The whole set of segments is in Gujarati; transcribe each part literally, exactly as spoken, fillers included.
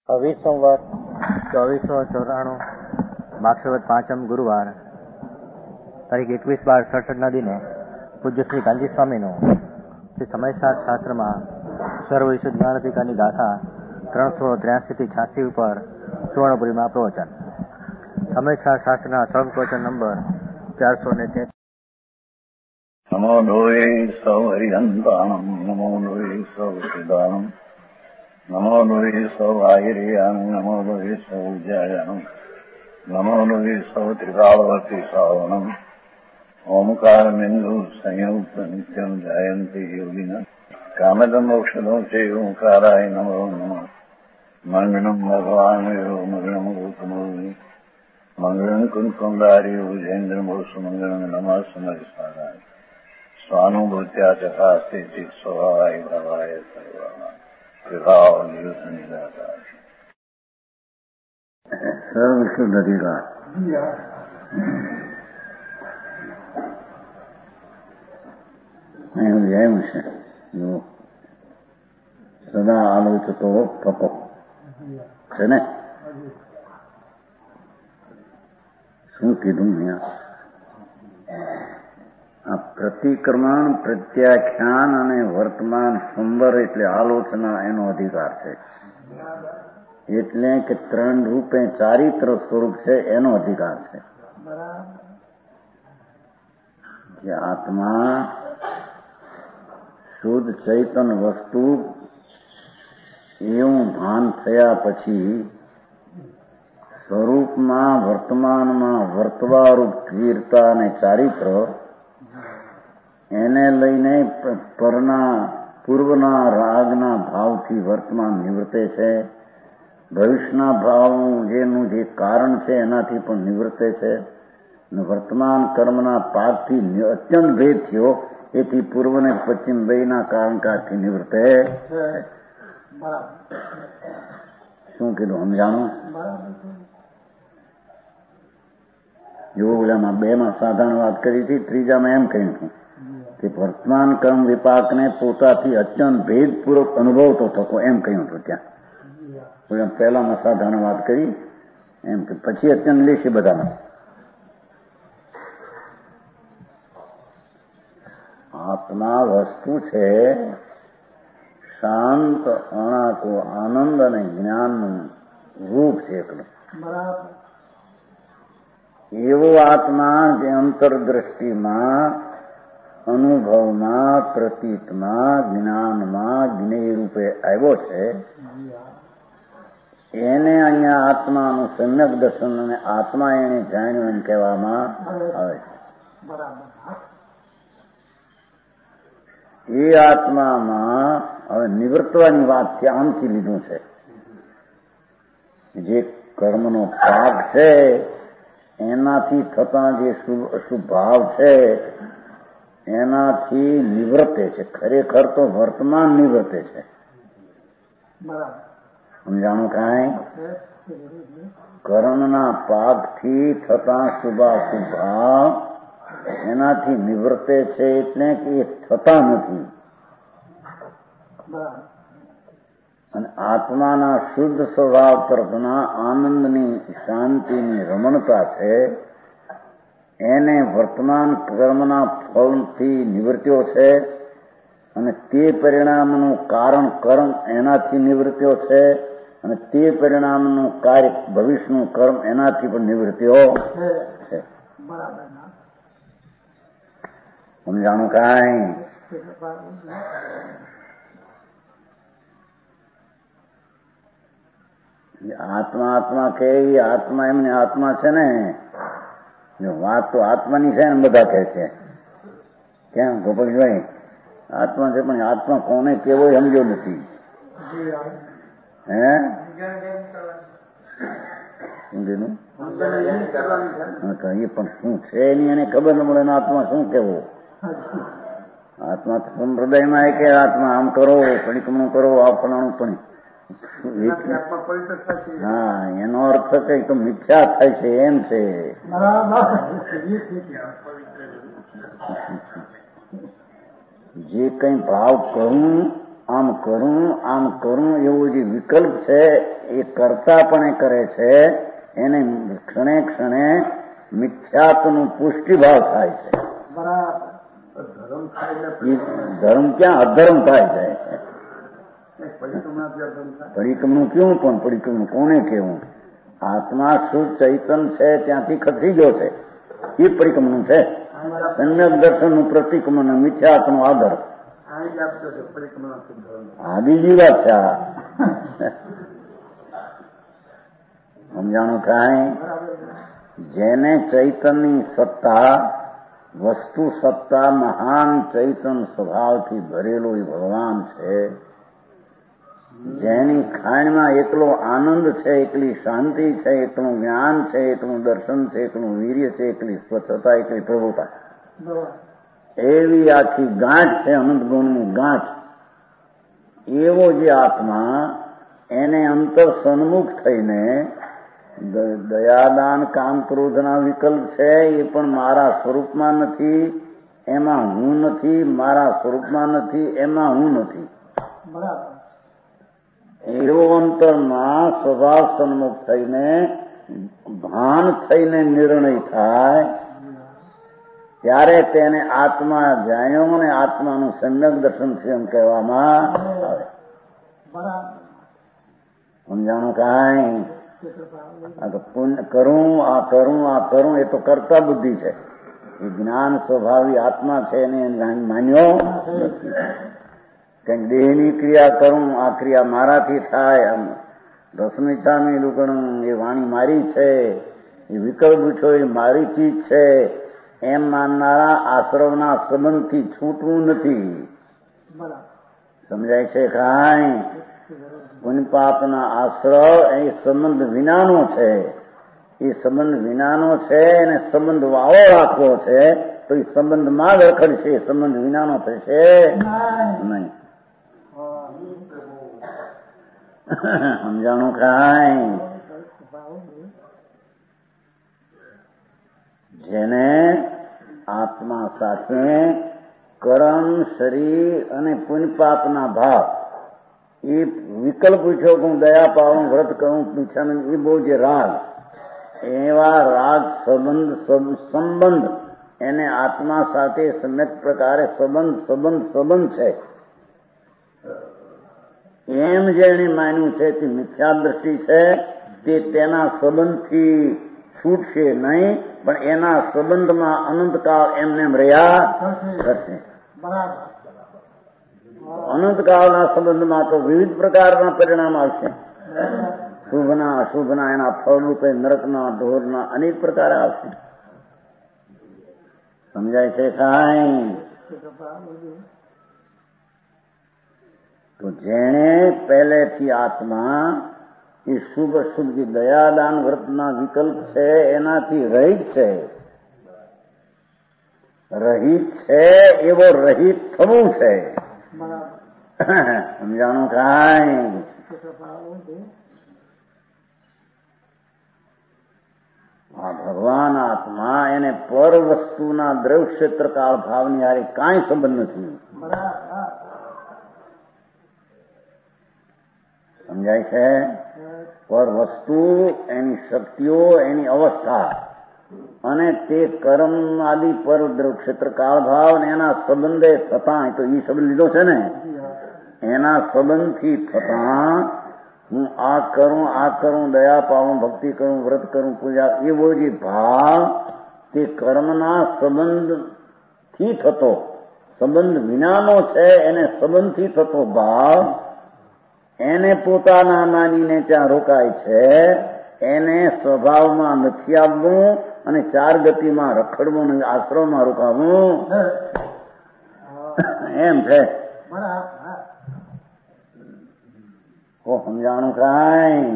અવીસ સંવત ચોવીસો ચોરાણું માક્ષરવદ પાંચમ ગુરુવાર તારીખ એકવીસ બાર સડસઠના દિને પૂજ્ય શ્રી ગાંધી સ્વામીનું શ્રી સમયશાસ્ત્ર શાસ્ત્રમાં સર્વવિશુદ્ધ જ્ઞાનાધિકારની ગાથા ત્રણસો ત્ર્યાસીથી છ્યાસી ઉપર સુવર્ણપુરીમાં પ્રવચન. સમયશાસ્ત્ર શાસ્ત્રના સર્વપ્રવચન નંબર ચારસો ને તેત્રીસ. નમો લોહે સૌ હરિહંતાણમ નમો લોહે સૌ સિદ્ધાણમ નમો લોહે સૌ આયર્યાન નમો લોહે સૌ જયાનમ નમો લોહે સૌ ત્રિકાળવતી શ્રાવણમ ઓમકારમિંદુ સંયુક્ત નિત્યમ જાયંતી યોગિના કામદમ મોક્ષદો છે ઓંકારાય નમો નમઃ. મંગળમ ભગવાન મંગળમ ગૌતમોની મંગળમ કુંકુંડારી ઉજેન્દ્રમોસુ મંગળમ નમઃ સમયસારાય સ્વાનુભૂત્યા ચકાસ્તે ચિત સ્વભાવાય ભાવાય સર્વાના વિભાવ નિયુત નિરાકાર સર્વશુદ્ધ અધિકાર. એમ છે સદા આલોચતો થતો છે ને. શું કીધું આ પ્રતિક્રમણ, પ્રત્યાખ્યાન અને વર્તમાન સંવર એટલે આલોચના એનો અધિકાર છે. એટલે કે ત્રણ રૂપે ચારિત્ર સ્વરૂપ છે એનો અધિકાર છે. જે આત્મા શુદ્ધ ચૈતન વસ્તુ એવું ભાન થયા પછી સ્વરૂપમાં વર્તમાનમાં વર્તવારૂપ વીરતા અને ચારિત્ર એને લઈને પરના પૂર્વના રાગના ભાવથી વર્તમાન નિવૃત્તે છે. ભવિષ્યના ભાવ જેનું જે કારણ છે એનાથી પણ નિવૃત્તે છે. વર્તમાન કર્મના પાકથી અત્યંત ભેદ થયો એથી પૂર્વ ને પશ્ચિમ બેયના કારણ કાળથી નિવૃત્તે છે. શું કીધું સમજાણું? જો ઓલામાં બે માં સાધારણ વાત કરી હતી, ત્રીજામાં એમ કહ્યું હતું કે વર્તમાન કર્મ વિપાકને પોતાથી અત્યંત ભેદપૂર્વક અનુભવતો થતો એમ કહ્યું હતું. ત્યાં પહેલામાં સાધારણ વાત કરી એમ કે પછી અત્યંત લેશે બધામાં. આત્મા વસ્તુ છે શાંત અણાકો આનંદ અને જ્ઞાનનું રૂપ છે એકલું. એવો આત્મા જે અંતરદ્રષ્ટિમાં, અનુભવમાં, પ્રતીતમાં, જ્ઞાનમાં જ્ઞેય રૂપે આવ્યો છે એને અહીંયા આત્માનું સમ્યક દર્શન અને આત્મા એને જાણ્યું એમ કહેવામાં આવે છે. એ આત્મામાં હવે નિવૃત્તવાની વાત છે આમથી લીધું છે. જે કર્મનો પાક છે એનાથી થતા જે શુભ અશુભ ભાવ છે એનાથી નિવૃત્તે છે. ખરેખર તો વર્તમાન નિવૃત્તે છે. સમજાણું કાંઈ? કર્મના પાકથી થતા શુભાશુભ ભાવ એનાથી નિવૃત્તે છે એટલે કે એ થતા નથી. અને આત્માના શુદ્ધ સ્વભાવ તરફના આનંદની, શાંતિની રમણતા છે એને વર્તમાન કર્મના ફળથી નિવૃત્યો છે. અને તે પરિણામનું કારણ કર્મ એનાથી નિવૃત્યો છે. અને તે પરિણામનું કાર્ય ભવિષ્યનું કર્મ એનાથી પણ નિવૃત્યો છે. સમજાણું કાંઈ? આત્મા આત્મા કે આત્મા એમને આત્મા છે ને, વાત તો આત્માની છે ને બધા કહે છે. કેમ ગોપાલભાઈ? આત્મા છે પણ આત્મા કોને કેવો સમજો નથી. હે એ પણ શું છે એની એને ખબર ન મળે. આત્મા શું કેવો? આત્મા તો સંપ્રદાયમાં કે આત્મા આમ કરો, પરિક્રમણ કરો, આ ફલાણું પણ. હા, એનો અર્થ કઈ તો મિથ્યા થાય છે એમ છે. જે કઈ ભાવ કરું આમ કરું આમ કરું એવો જે વિકલ્પ છે એ કરતા પણ કરે છે, એને ક્ષણે ક્ષણે મિથ્યાત્વનું પુષ્ટિભાવ થાય છે. ધર્મ ક્યાં અધર્મ થાય છે? પરિક્રમનું કેવું પણ પરિક્રમનું કોને કેવું? આત્મા શુદ્ધ ચૈતન છે ત્યાંથી ખસી ગયો છે, એ પરિક્રમનું છે. સમ્યક દર્શનનું પ્રતિક્રમણ, મિથ્યાત્વનું આદર. આ બીજી વાત છે. સમજાણું કાંઈ? જેને ચૈતનની સત્તા, વસ્તુ સત્તા, મહાન ચૈતન સ્વભાવથી ભરેલો એ ભગવાન છે. જેની ખાણમાં એકલો આનંદ છે, એકલી શાંતિ છે, એકલું જ્ઞાન છે, એકલું દર્શન છે, એકલું વીર્ય છે, એકલી સ્વચ્છતા, એકલી પ્રભુતા, એવી આખી ગાંઠ છે, અનંત ગુણની ગાંઠ. એવો જે આત્મા એને અંતર સન્મુખ થઈને દયાદાન કામ ક્રોધના વિકલ્પ છે એ પણ મારા સ્વરૂપમાં નથી, એમાં હું નથી, મારા સ્વરૂપમાં નથી, એમાં હું નથી. એવો અંતરમાં સ્વભાવ સન્મુખ થઈને ભાન થઈને નિર્ણય થાય ત્યારે તેને આત્મા જાણ્યો અને આત્માનું સમ્યક દર્શન છે એમ કહેવામાં આવે. સમજાણું કાંઈ? આ તો પુણ્ય કરું આ કરું આ કરું એ તો કરતા બુદ્ધિ છે. એ જ્ઞાન સ્વભાવી આત્મા છે એને માન્યો નથી. કંઈક દેહની ક્રિયા કરું, આ ક્રિયા મારાથી થાય, રસમિછામી લુકણું એ વાણી મારી છે, એ વિકલ્પ પૂછો એ મારી ચીજ છે એમ માનનારા આશ્રમના સંબંધથી છૂટવું નથી. સમજાય છે કાંઈ? પુણ્યપાપના આશ્રય એ સંબંધ વિનાનો છે. એ સંબંધ વિનાનો છે અને સંબંધ વાળો રાખવો છે તો એ સંબંધમાં જ રખડશે, સંબંધ વિનાનો થશે નહીં. સમજાણું કાંઈ? જેને આત્મા સાથે કર્મ, શરીર અને પુણ્યપાપના ભાવ એ વિકલ્પ પૂછ્યો કે હું દયા પાવું, વ્રત કરું, પૂછાનું, એ બહુ જે રાગ, એવા રાગ સંબંધ સંબંધ એને આત્મા સાથે સમ્યક પ્રકારે સંબંધ સંબંધ સંબંધ છે એમ જેણે માન્યું છે તે મિથ્યા દ્રષ્ટિ છે. તે તેના સંબંધથી છૂટશે નહીં, પણ એના સંબંધમાં અનંતકાળ એમને એમ રહ્યા કરશે. અનંતકાળના સંબંધમાં તો વિવિધ પ્રકારના પરિણામ આવશે. શુભના અશુભના એના ફળરૂપે નરકના, ઢોરના અનેક પ્રકાર આવશે. સમજાય છે કાંઈ? તો જેણે પહેલેથી આત્મા એ શુભ અશુભ દયાદાન વ્રતના વિકલ્પ છે એનાથી રહિત છે, રહિત છે એવો રહિત થવું છે. સમજાણું કાંઈ? આ ભગવાન આત્મા એને પર વસ્તુના દ્રવ્ય ક્ષેત્ર કાળ ભાવની હારે કાંઈ સંબંધ નથી. સમજાય છે? પર વસ્તુ, એની શક્તિઓ, એની અવસ્થા અને તે કર્મ આદિ પર દ્રવ્ય ક્ષેત્ર કાળ ભાવ અને એના સંબંધે થતા, તો એ સંબંધ લીધો છે ને, એના સંબંધથી થતા હું આ કરું આ કરું, દયા પાવું, ભક્તિ કરું, વ્રત કરું, પૂજા, એવો જે ભાવ તે કર્મના સંબંધથી થતો, સંબંધ વિનાનો છે એને સંબંધથી થતો ભાવ એને પોતાના માનીને ત્યાં રોકાય છે. એને સ્વભાવમાં નથી આવવું અને ચાર ગતિમાં રખડવું અને આશ્રમમાં રોકાવું એમ છે. ઓ સમજાણું કાંઈ?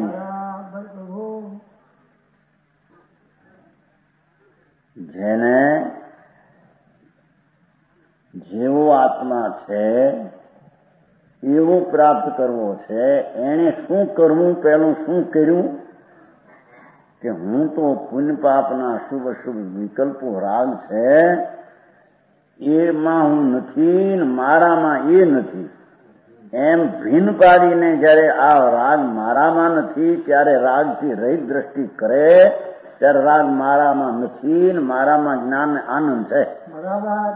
જેને જેવો આત્મા છે એવો પ્રાપ્ત કરવો છે, એને શું કરવું, પેલું શું કર્યું કે હું તો પુણ્ય પાપના શુભ અશુભ વિકલ્પો રાગ છે એમાં હું નથી, મારામાં એ નથી. એમ ભીન પાડીને જયારે આ રાગ મારામાં નથી ત્યારે રાગથી રહિત દ્રષ્ટિ કરે ત્યારે રાગ મારામાં નથી ને મારામાં જ્ઞાન ને આનંદ છે. બરાબર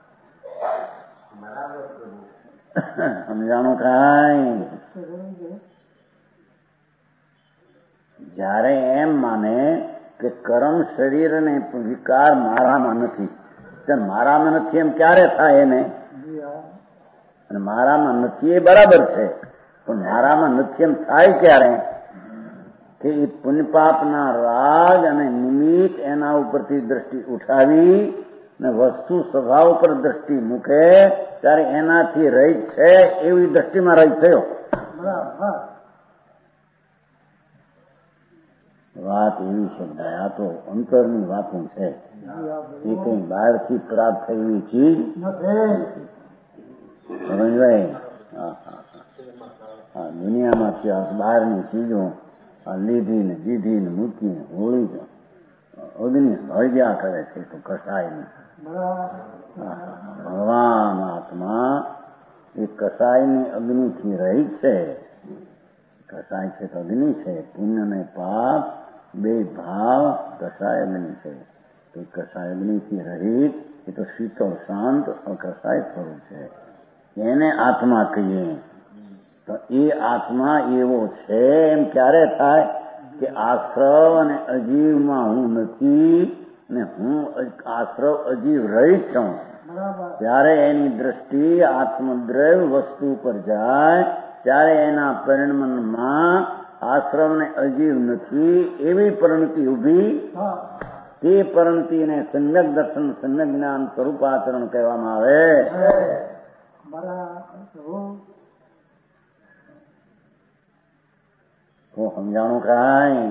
સમજાણું કાંઈ? જયારે એમ માને કે કર્મ શરીર અને વિકાર મારામાં નથી, ત્યારે મારામાં નથી એમ ક્યારે થાય એને? અને મારામાં નથી એ બરાબર છે, પણ મારામાં નથી એમ થાય ક્યારે? કે એ પુણ્યપાપના રાગ અને નિમિત્ત એના ઉપરથી દ્રષ્ટિ ઉઠાવી ને વસ્તુ સ્વભાવ પર દ્રષ્ટિ મૂકે ત્યારે એનાથી રહિત છે એવી દ્રષ્ટિમાં રહિત થયો. વાત એવી છે, આ તો અંતરની વાતો છે, એ કઈ બહારથી પ્રાપ્ત થયેલી ચીજ સમજવાય. હા, દુનિયામાંથી બહારની ચીજો લીધી ને દીધી ને મૂકી ને હોળી અગ્નિ હળગ્યા કરે છે તો કસાય નહીં. ભગવાન આત્મા એ કસાયની અગ્નિથી રહિત છે. કસાય છે તો અગ્નિ છે, પુણ્ય ને પાપ બે ભાવ કસાય અગ્નિ છે. તો કસાય અગ્નિથી રહિત એ તો શીતળ શાંત કસાય સ્વરૂપ છે, એને આત્મા કહીએ. તો એ આત્મા એવો છે એમ ક્યારે થાય કે આશ્રવ અને અજીવમાં હું નથી ને હું આશ્રવ અજીવ રહિત છું, ત્યારે એની દ્રષ્ટિ આત્મદ્રવ્ય વસ્તુ પર જાય ત્યારે એના પરિણમનમાં આશ્રવ ને અજીવ નથી એવી પરિણતિ ઉભી. તે પરિણતિને સમ્યક દર્શન સમ્યક જ્ઞાન સ્વરૂપાચરણ કહેવામાં આવે. તો સમજાણું કાંઈ?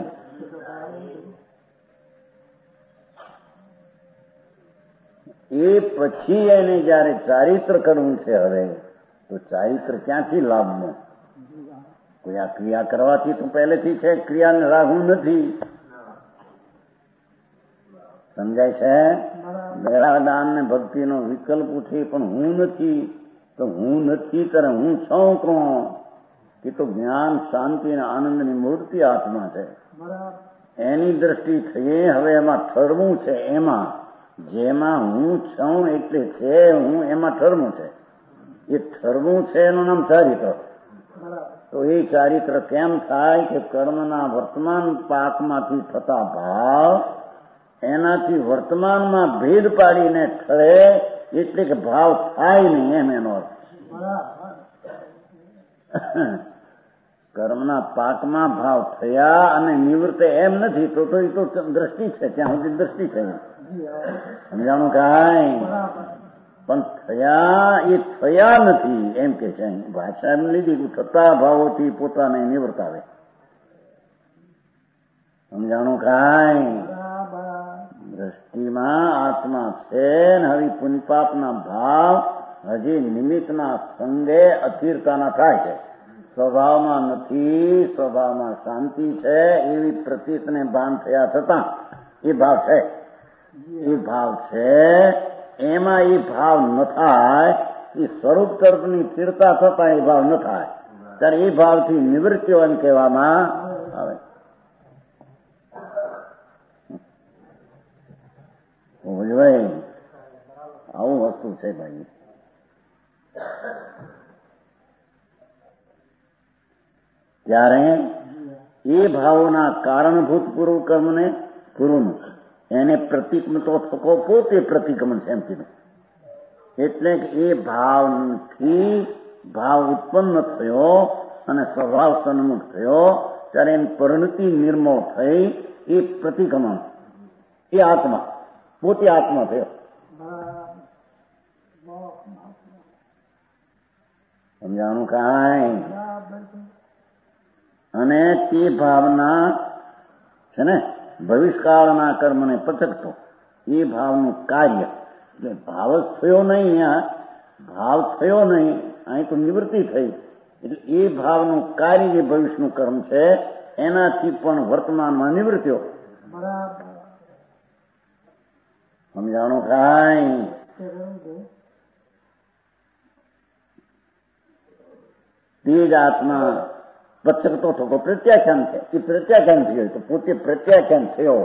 એ પછી એને જયારે ચારિત્ર કરવું છે, હવે તો ચારિત્ર ક્યાંથી લાભનું? કોઈ આ ક્રિયા કરવાથી તો પહેલેથી છે, ક્રિયાને રાહું નથી. સમજાય છે? મેળાદાન ને ભક્તિનો વિકલ્પ ઉઠે પણ હું નથી, તો હું નથી ત્યારે હું છું કોણ? એ તો જ્ઞાન શાંતિ અને આનંદની મૂર્તિ આત્મા છે. એની દ્રષ્ટિ થઈ. હવે એમાં ઠરવું છે, એમાં જેમાં હું છું એટલે છે હું એમાં ઠરવું છે. એ ઠરવું છે એનું નામ ચારિત્ર. તો એ ચારિત્ર કેમ થાય કે કર્મના વર્તમાન પાકમાંથી થતા ભાવ એનાથી વર્તમાનમાં ભેદ પાડીને ઠરે એટલે કે ભાવ થાય નહીં એમ એનો અર્થ. કર્મના પાકમાં ભાવ થયા અને નિવૃત્ત એમ નથી તો તો એ તો દ્રષ્ટિ છે, ત્યાં સુધી દ્રષ્ટિ છે. સમજાણું કાંઈ? પણ થયા એ થયા નથી એમ કે છે. ભાષા એમ લીધી થતા ભાવોથી પોતાને નિવૃત્તાવે. સમજાણું કાંઈ? દ્રષ્ટિમાં આત્મા છે ને હવે પુણ્યપાપના ભાવ હજી નિમિત્તના સંગે અસ્થિરતાના થાય છે. સ્વભાવમાં નથી, સ્વભાવમાં શાંતિ છે એવી પ્રતીતને ભાન થયા છતાં એ ભાવ છે. એ ભાવ છે એમાં એ ભાવ ન થાય, એ સ્વરૂપ તરફની સ્થિરતા થતા એ ભાવ ન થાય ત્યારે એ ભાવથી નિવૃત્તિઓ એમ કહેવામાં આવે. ભાઈ આવું વસ્તુ છે ભાઈ. ત્યારે એ ભાવોના કારણભૂત પૂર્વ કર્મને પૂર્વનું એને પ્રતિક્રમણ તો થકો પોતે પ્રતિક્રમણ છે એમ કીધું. એટલે કે એ ભાવથી ભાવ ઉત્પન્ન થયો અને સ્વભાવ સન્મુખ થયો ત્યારે એની પરિણતિ નિર્મળ થઈ એ પ્રતિક્રમણ. એ આત્મા પોતે આત્મા થયો. સમજાણું કાંઈ? અને તે ભાવના છે ને ભવિષ્યકાળના કર્મને પ્રત્યક્ષો એ ભાવનું કાર્ય એટલે ભાવ જ થયો નહીં, અહીંયા ભાવ થયો નહીં, અહીં તો નિવૃત્તિ થઈ એટલે એ ભાવનું કાર્ય જે ભવિષ્યનું કર્મ છે એનાથી પણ વર્તમાનમાં નિવૃત્તિઓ. સમજાણું કાંઈ? તે જ આત્મા પચકતો થતો પ્રત્યાખ્યાન છે. એ પ્રત્યાખ્યાન થયો તો પોતે પ્રત્યાખ્યાન થયો.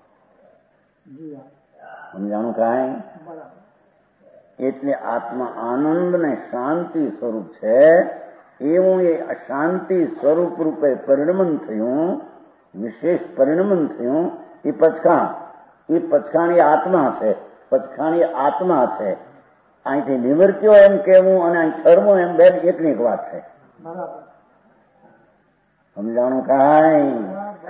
સમજાણું કાંઈ? એટલે આત્મા આનંદ ને શાંતિ સ્વરૂપ છે. એવું એ અશાંતિ સ્વરૂપ રૂપે પરિણમન થયું, વિશેષ પરિણમન થયું. એ પચખાણ એ પચખાણી આત્મા છે. પચખાણી આત્મા છે. અહીંથી નિવૃત્તિઓ એમ કહેવું અને અહીં ઠરવું એમ બે એકની એક વાત છે. સમજાણું કાંઈ?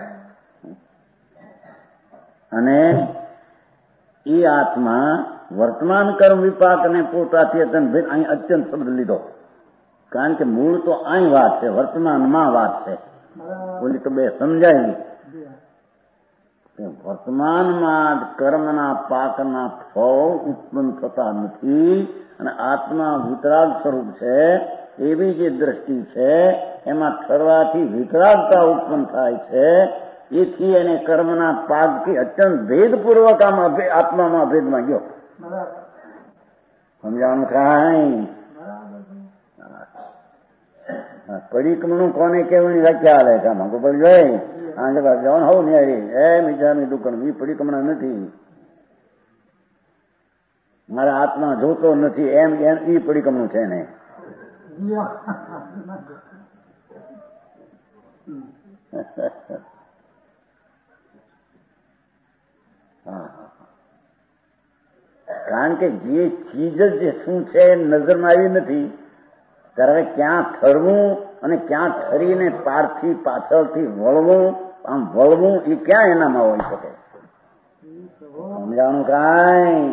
અને એ આત્મા વર્તમાન કર્મ વિપાક અને પોતાથી અત્યંત ભેદ અહીં અત્યંત શબ્દ લીધો. કારણ કે મૂળ તો અહીં વાત છે, વર્તમાનમાં વાત છે. બોલી તો બે સમજાય. વર્તમાનમાં કર્મના પાકના ફળ ઉત્પન્ન થતા નથી અને આત્મા વિતરાગ સ્વરૂપ છે. એવી જે દ્રષ્ટિ છે એમાં ઠરવાથી વિતરાગતા ઉત્પન્ન થાય છે. એથી એને કર્મના પાકથી અત્યંત ભેદપૂર્વક આમાં આત્મામાં ભેદમાં ગયો. સમજાણું કાંઈ? પડીકમનું કોને કેવની વ્યાખ્યા લે કામાં તો પડી જાય આંગે જવાનું હોવ ને એ મીઠાની દુકાન એ પડીકમણા નથી. મારા આત્મા જોતો નથી એમ એ પડીકમનું છે ને. કારણ કે જે ચીજ જ શું છે નજરમાં આવી નથી ત્યારે ક્યાં ઠરવું અને ક્યાં ઠરીને પારથી પાછળથી વળવું, આમ વળવું એ ક્યાં એનામાં હોઈ શકે? સમજાણું કાંઈ?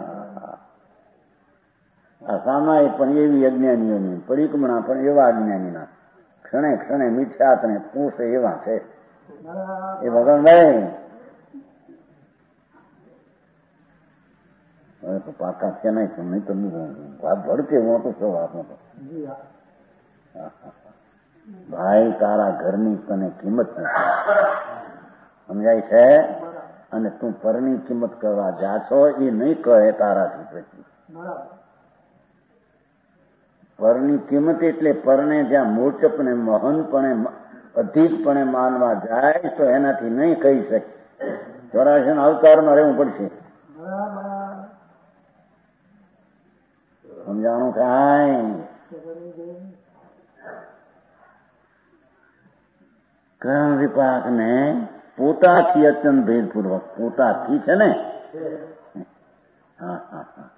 આસામાય પણ એવી અજ્ઞાનીઓની, પરિક્રમણા પણ એવા અજ્ઞાનીના, ક્ષણે ક્ષણે મિથ્યાતને પૂછે એવા છે. એ ભગવાનભાઈ હવે તો પાકા છે નહીં પણ નહીં તો વાત ભડકે હું તો શું વાત નતો. ભાઈ તારા ઘરની તને કિંમત નથી સમજાય છે અને તું પરની કિંમત કરવા જા છો એ નહીં કહે તારાથી પછી. પરની કિંમત એટલે પરને જ્યાં મોચપને મહનપણે અધિકપણે માનવા જાય તો એનાથી નહીં કહી શકે. ચોરાશી અવતારમાં રહેવું પડશે. સમજાણું કાંઈ? કર્મ વિપાક ને પોતાથી અત્યંત ભેદપૂર્વક, પોતાથી છે ને, હા હા હા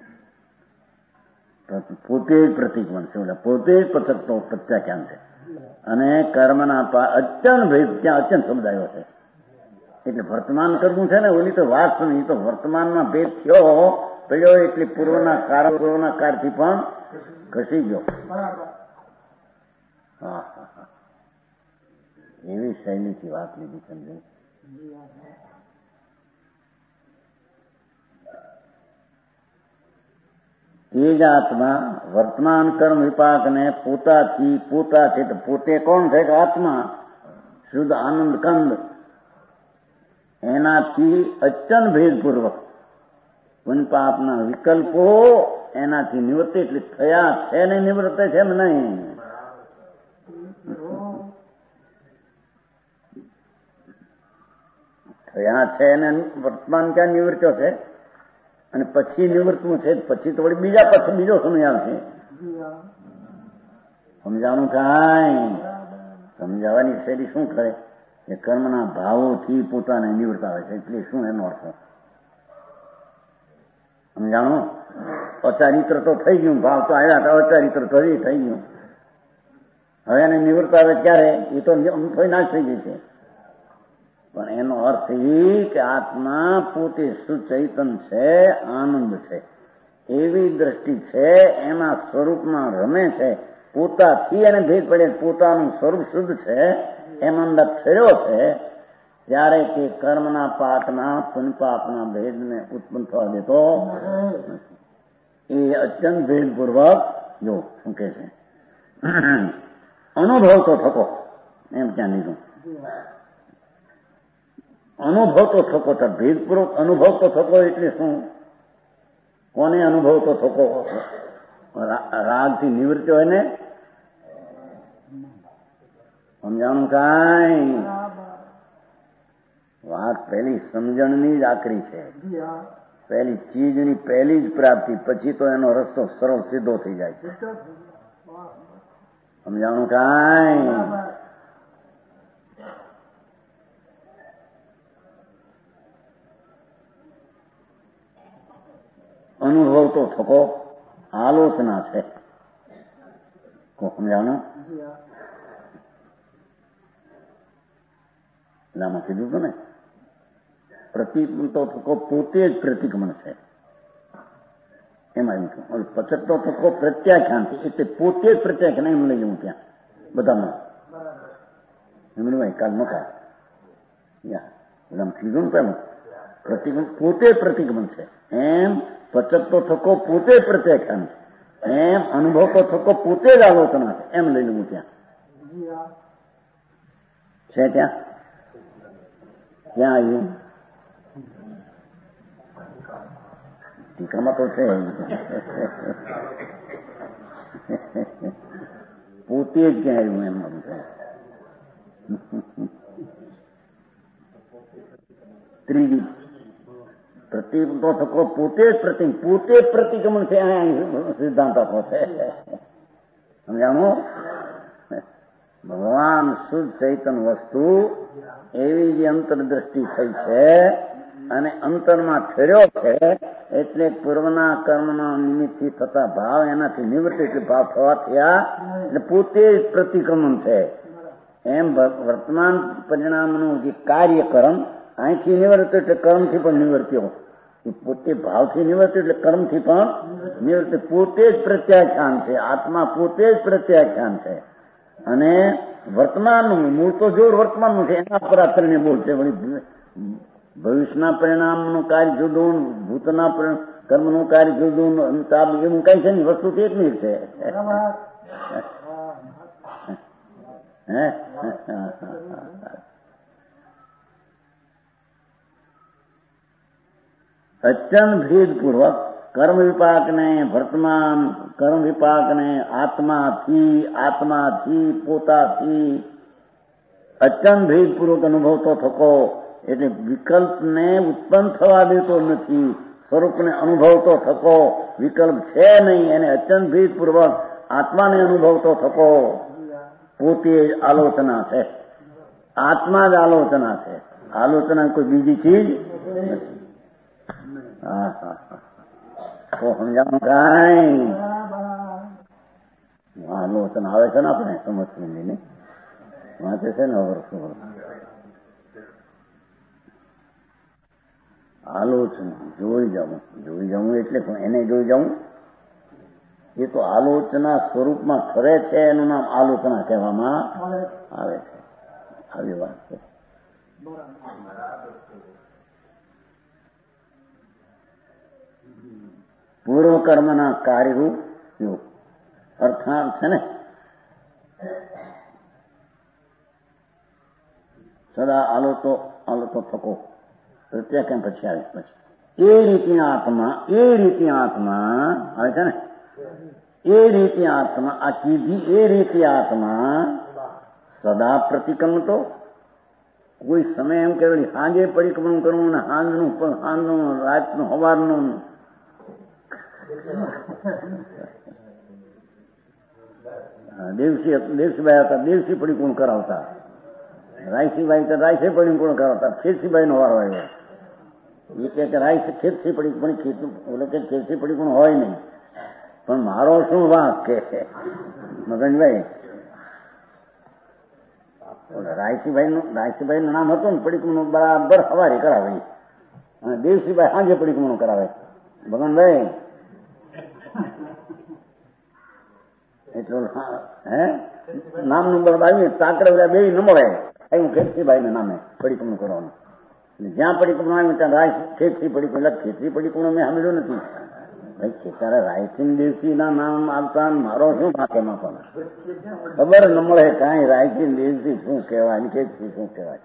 પોતે જ પ્રતિક બનશે, પોતે જ પચકતો પ્રત્યાખ્યાન છે. અને કર્મના અત્યંત ભેદ ત્યાં અત્યંત શબ્દ આવ્યો છે. એટલે વર્તમાન કરવું છે ને ઓલી તો વાત નહીં, તો વર્તમાનમાં ભેદ થયો પડ્યો એટલે પૂર્વના કાર પૂર્વના કારથી પણ ઘસી ગયો. હા હા હા એવી શૈલીથી વાત લીધી સમજે. તે જ આત્મા વર્તમાન કર્મ વિપાકને પોતાથી પોતાથી તો પોતે કોણ છે કે આત્મા શુદ્ધ આનંદ કંદ એનાથી અત્યંત ભેદપૂર્વક પુનપાપના વિકલ્પો એનાથી નિવૃત્ત એટલે થયા છે ને નિવૃત્ત છે એમ નહીં. થયા છે એને વર્તમાન ક્યાં નિવૃત્તો છે અને પછી નિવૃત્તનું છે પછી તો વળી બીજા પછી બીજો સમય આવશે. સમજાવવાનું કાંઈ? સમજાવવાની શૈલી શું કરે કે કર્મના ભાવોથી પોતાને નિવૃત્ત આવે છે એટલે શું એનો અર્થ? સમજાણું? અચારિત્ર તો થઈ ગયું, ભાવ તો આવ્યા હતા, અચારિત્ર તો એ થઈ ગયું. હવે એને નિવૃત્ત આવે ક્યારે? એ તો થોડી નાશ થઈ ગઈ છે. પણ એનો અર્થ એ કે આત્મા પોતે સુચૈતન છે, આનંદ છે, એવી દ્રષ્ટિ છે, એના સ્વરૂપમાં રમે છે, પોતાથી એને ભેદ પડે પોતાનું સ્વરૂપ શુદ્ધ છે એમ અંદર થયો છે ત્યારે કે કર્મના પાકના પુનપાપના ભેદને ઉત્પન્ન થવા દેતો એ અત્યંત ભેદપૂર્વક જો શું કે છે અનુભવ તો થતો એમ ક્યાં લીધું. અનુભવ તો થતો તો ભેદપૂર્વક અનુભવ તો થતો એટલે શું? કોને અનુભવ તો થતો? રાગથી નિવૃત્તિ હોય ને સમજાણું કાંઈ? વાત પહેલી સમજણની જ આકરી છે. પહેલી ચીજની પહેલી જ પ્રાપ્તિ, પછી તો એનો રસ્તો સરળ સીધો થઈ જાય છે. સમજાણું કાંઈ? અનુભવ તો થકો આલોચના છે. સમજાણું? એટલે આમાં કીધું હતું ને, પ્રતિક તો થકો પોતે જ પ્રતિક્રમણ છે. એમાં એવું પચતો થકો પ્રત્યાખ્યાન છે, એટલે પોતે જ પ્રત્યાખ્યાન એમ લઈ જવું ત્યાં બધામાં. એમનું ભાઈ કાલ નતા બધા કીધું ને પેલું પ્રતિક્રમણ પોતે પ્રતિક્રમણ છે. એમ પચતો થકો પોતે જ પ્રત્યાખ્યાન છે. એમ અનુભવ તો થકો પોતે જ આલોચના છે. એમ લઈ લઉં ત્યાં છે. ત્યાં ક્યાં આવ્યું? ટીકામાં તો છે પોતે જ ક્યાં આવ્યું એમ બધું છે. ત્રીજી પ્રતિક તો થકો પોતે જ પ્રતિક પોતે જ પ્રતિક્રમણ છે. સિદ્ધાંત આપો છે. સમજાણું? ભગવાન શુદ્ધ ચૈતન વસ્તુ એવી જે અંતરદ્રષ્ટિ થઈ છે અને અંતરમાં ઠર્યો છે, એટલે પૂર્વના કર્મના નિમિત્તથી થતા ભાવ એનાથી નિવૃત્ત એટલે ભાવ થવા થયા, એટલે પોતે જ પ્રતિક્રમણ છે. એમ વર્તમાન પરિણામનું જે કાર્યકર્મ અહીંથી નિવૃત્ત એટલે કર્મથી પણ નિવૃત્યો, પોતે ભાવથી નિવૃત્ત એટલે કર્મથી પણ નિવૃત્ત. પોતે જ પ્રત્યાખ્યાન છે. આત્મા પોતે જ પ્રત્યાખ્યાન છે. અને વર્તમાનનું મૂળ તો જોર વર્તમાનનું છે, એના પર આ ત્રણે બોલ છે. ભવિષ્યના પરિણામનું કાર્ય જુદું, ભૂતના કર્મનું કાર્ય જુદું, એવું કઈ છે ને, વસ્તુ તો એટલી જ છે. અત્યંત ભેદપૂર્વક કર્મ વિપાકને વર્તમાન કર્મ વિપાકને આત્માથી આત્માથી પોતાથી અત્યંત ભેદપૂર્વક અનુભવ તો થકો, એટલે વિકલ્પને ઉત્પન્ન થવા દેતો નથી. સ્વરૂપને અનુભવતો થકો, વિકલ્પ છે નહીં. એને અત્યંત ભેદપૂર્વક આત્માને અનુભવતો થકો, પોતે જ આલોચના છે. આત્મા જ આલોચના છે. આલોચના કોઈ બીજી ચીજ નથી. હા હા હા તો સમજાવું કાંઈ? આલોચના આવે છે ને આપણે સમજવી ને વાંચે છે ને વર્ષો વર્ષ. આલોચના જોઈ જવું, જોઈ જવું એટલે એને જોઈ જવું, એ તો આલોચના સ્વરૂપમાં ફરે છે, એનું નામ આલોચના કહેવામાં આવે છે. આવી વાત છે. પૂર્વ કર્મના કાર્યરૂપ યોગ અર્થાત છે ને, સદા આલોચો આલોચો થકો પ્રત્યાખ્યાન પછી આવે. પછી એ રીતે આત્મા એ રીતે આત્મા આવે છે ને, એ રીતે આત્મા આ કીધી એ રીતે આત્મા સદા પ્રતિક્રમણ તો કોઈ સમય એમ કે સાંજે પરિક્રમણ કરવું ને સાંજનું સાંજનું રાતનું સવારનું દેવસી દેવસીભાઈ હતા દેવસી પરિક્રમણ કરાવતા, રાયસીભાઈ હતા રાયસે પરિક્રમણ કરાવતા, ખેતસીભાઈ નો વારો આવ્યો. એ કે રાય ખેતસી પરિક્રમણ એટલે કે ખેતસી પરિક્રમણ હોય નહીં, પણ મારો શું વાંક કે મગનભાઈ રાયસીભાઈ નું રાયસીભાઈ નું નામ હતું ને, પરિક્રમણ બરાબર સવારે કરાવે અને દેવસીભાઈ સાંજે પરિક્રમણ કરાવે. મગનભાઈ એટલું હે નામનું બરાબર આવ્યું તાકડે બધા બે ન મળે, એવું ખેતસીભાઈ ના નામે પરિક્રમણ કરવાનું. જ્યાં પરિક્રમણ આવ્યું ત્યાં રાય ખેતસી પરિક્રમણ એટલે ખેતસી પરિક્રમણ મેં સાંભળ્યું નથી. ભાઈ ખેતારા રાયસિંહ દેવસી ના નામ આવતા મારો શું ભાગ્યમાં પણ ખબર ન મળે કાંઈ રાયસિંહ દેવસી શું કહેવાય, ખેતસી શું કહેવાય.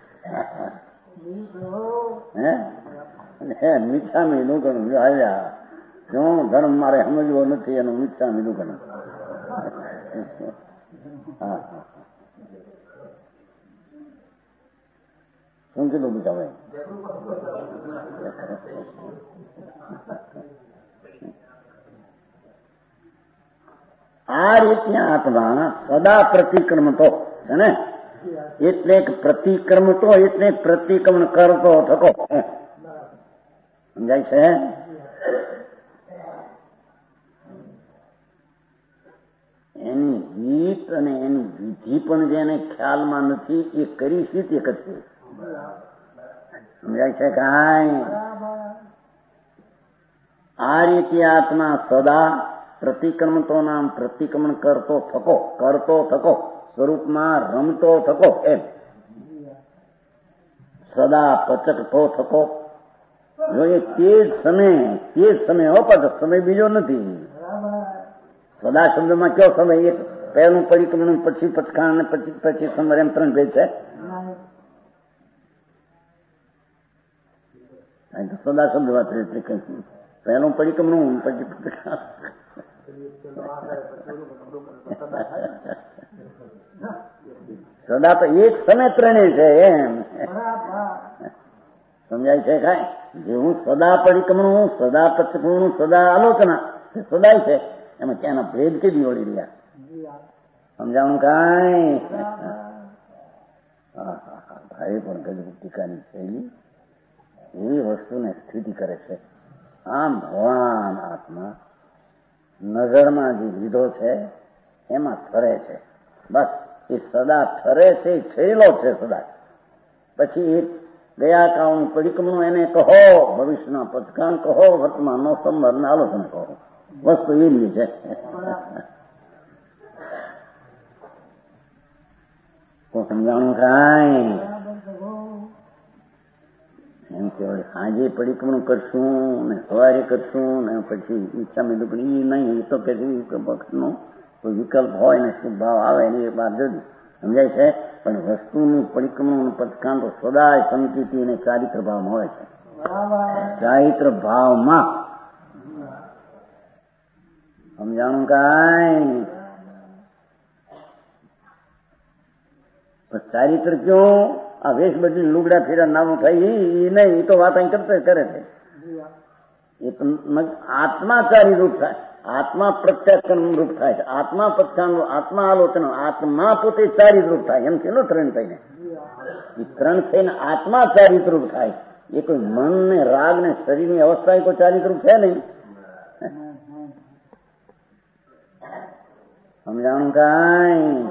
હે મીઠા મીઠું ગણું આવ્યા શું ધર્મ મારે સમજવો નથી એનું મીઠા મીઠું ગણું. હા હા શું કીધું બીજા ભાઈ? આ રીતના આત્મા સદા પ્રતિક્રમતો છે ને, એટલે પ્રતિક્રમતો એટલે પ્રતિક્રમણ કરતો થકો. સમજાય છે? એની રીત અને એની વિધિ પણ જેને ખ્યાલમાં નથી એ કરી છે તે કરશે. સમજાય છે? કાંઈ આ રીતે આત્મા સદા પ્રતિક્રમતો નામ પ્રતિક્રમણ કરતો થકો, કરતો થકો, સ્વરૂપમાં રમતો થકો, એમ સદા પચકતો થકો. જો એ તે જ સમય તે જ સમય હો, પાછો સમય બીજો નથી. સદા શબ્દમાં કયો સમય? એક પહેલું પરિક્રમણ, પછી પચકાણ અને પછી પછી સમય, એમ ત્રણ ભેદ છે. સદા શબ્દ વાત એટલે કઈ પહેલું પરિક્રમણ પછી પચકાણ. સદા તો એક સમય ત્રણેય છે એમ. સમજાય છે? કાંઈ જેવું સદા પરિક્રમણ, સદા પચકું, સદા આલોચના સદાય છે, એમાં ક્યાંના ભેદ કેદી ઓળી રહ્યા? સમજાણું? કાંઈ ભાઈ પણ ગજબ ટીકાની શૈલી એવી વસ્તુને સ્થિતિ કરે છે. આમ ભગવાન આત્મા નજરમાં જે લીધો છે એમાં ઠરે છે. બસ એ સદા ઠરે છે, થયેલો છે સદા. પછી એ ગયા કાળનું પરિક્રમણ એને કહો, ભવિષ્યના પચકાણ કહો, વર્તમાનનો સંભાળ આલોચના કહો, વસ્તુ એવી છે. તો સમજાણું? કાંઈ એમ કે સાંજે પરિક્રમણ કરશું ને સવારે કરશું ને પછી ઈચ્છા મેં દુકડી નહીં, એ તો કે પક્ષનો કોઈ વિકલ્પ હોય ને શુભ ભાવ આવે ને એ વાત જુદી. સમજાય છે? પણ વસ્તુનું પરિક્રમણ પચકાણ તો સદાય સંકિતિ અને ચારિત્ર ભાવમાં હોય છે. ચારિત્ર ભાવમાં. સમજાણું? કાંઈ ચારિત્ર ક્યો? આ વેશ બધી લુગડા ફેરા નામું થાય એ નહીં, એ તો વાત અહીં કરતા કરે છે. એ તો આત્મા ચારી રૂપ થાય, આત્મા પ્રત્યાખ્યાન રૂપ થાય છે, આત્મા પ્રત્યાન, આત્મા આલોચન, આત્મા પોતે ચારિત રૂપ થાય. એમ કેનો ત્રણ થઈને એ ત્રણ થઈને આત્મા ચારિત રૂપ થાય. એ કોઈ મન ને રાગ ને શરીરની અવસ્થા એ કોઈ ચારિત રૂપ છે નહીં. સમજાણું? કાંઈ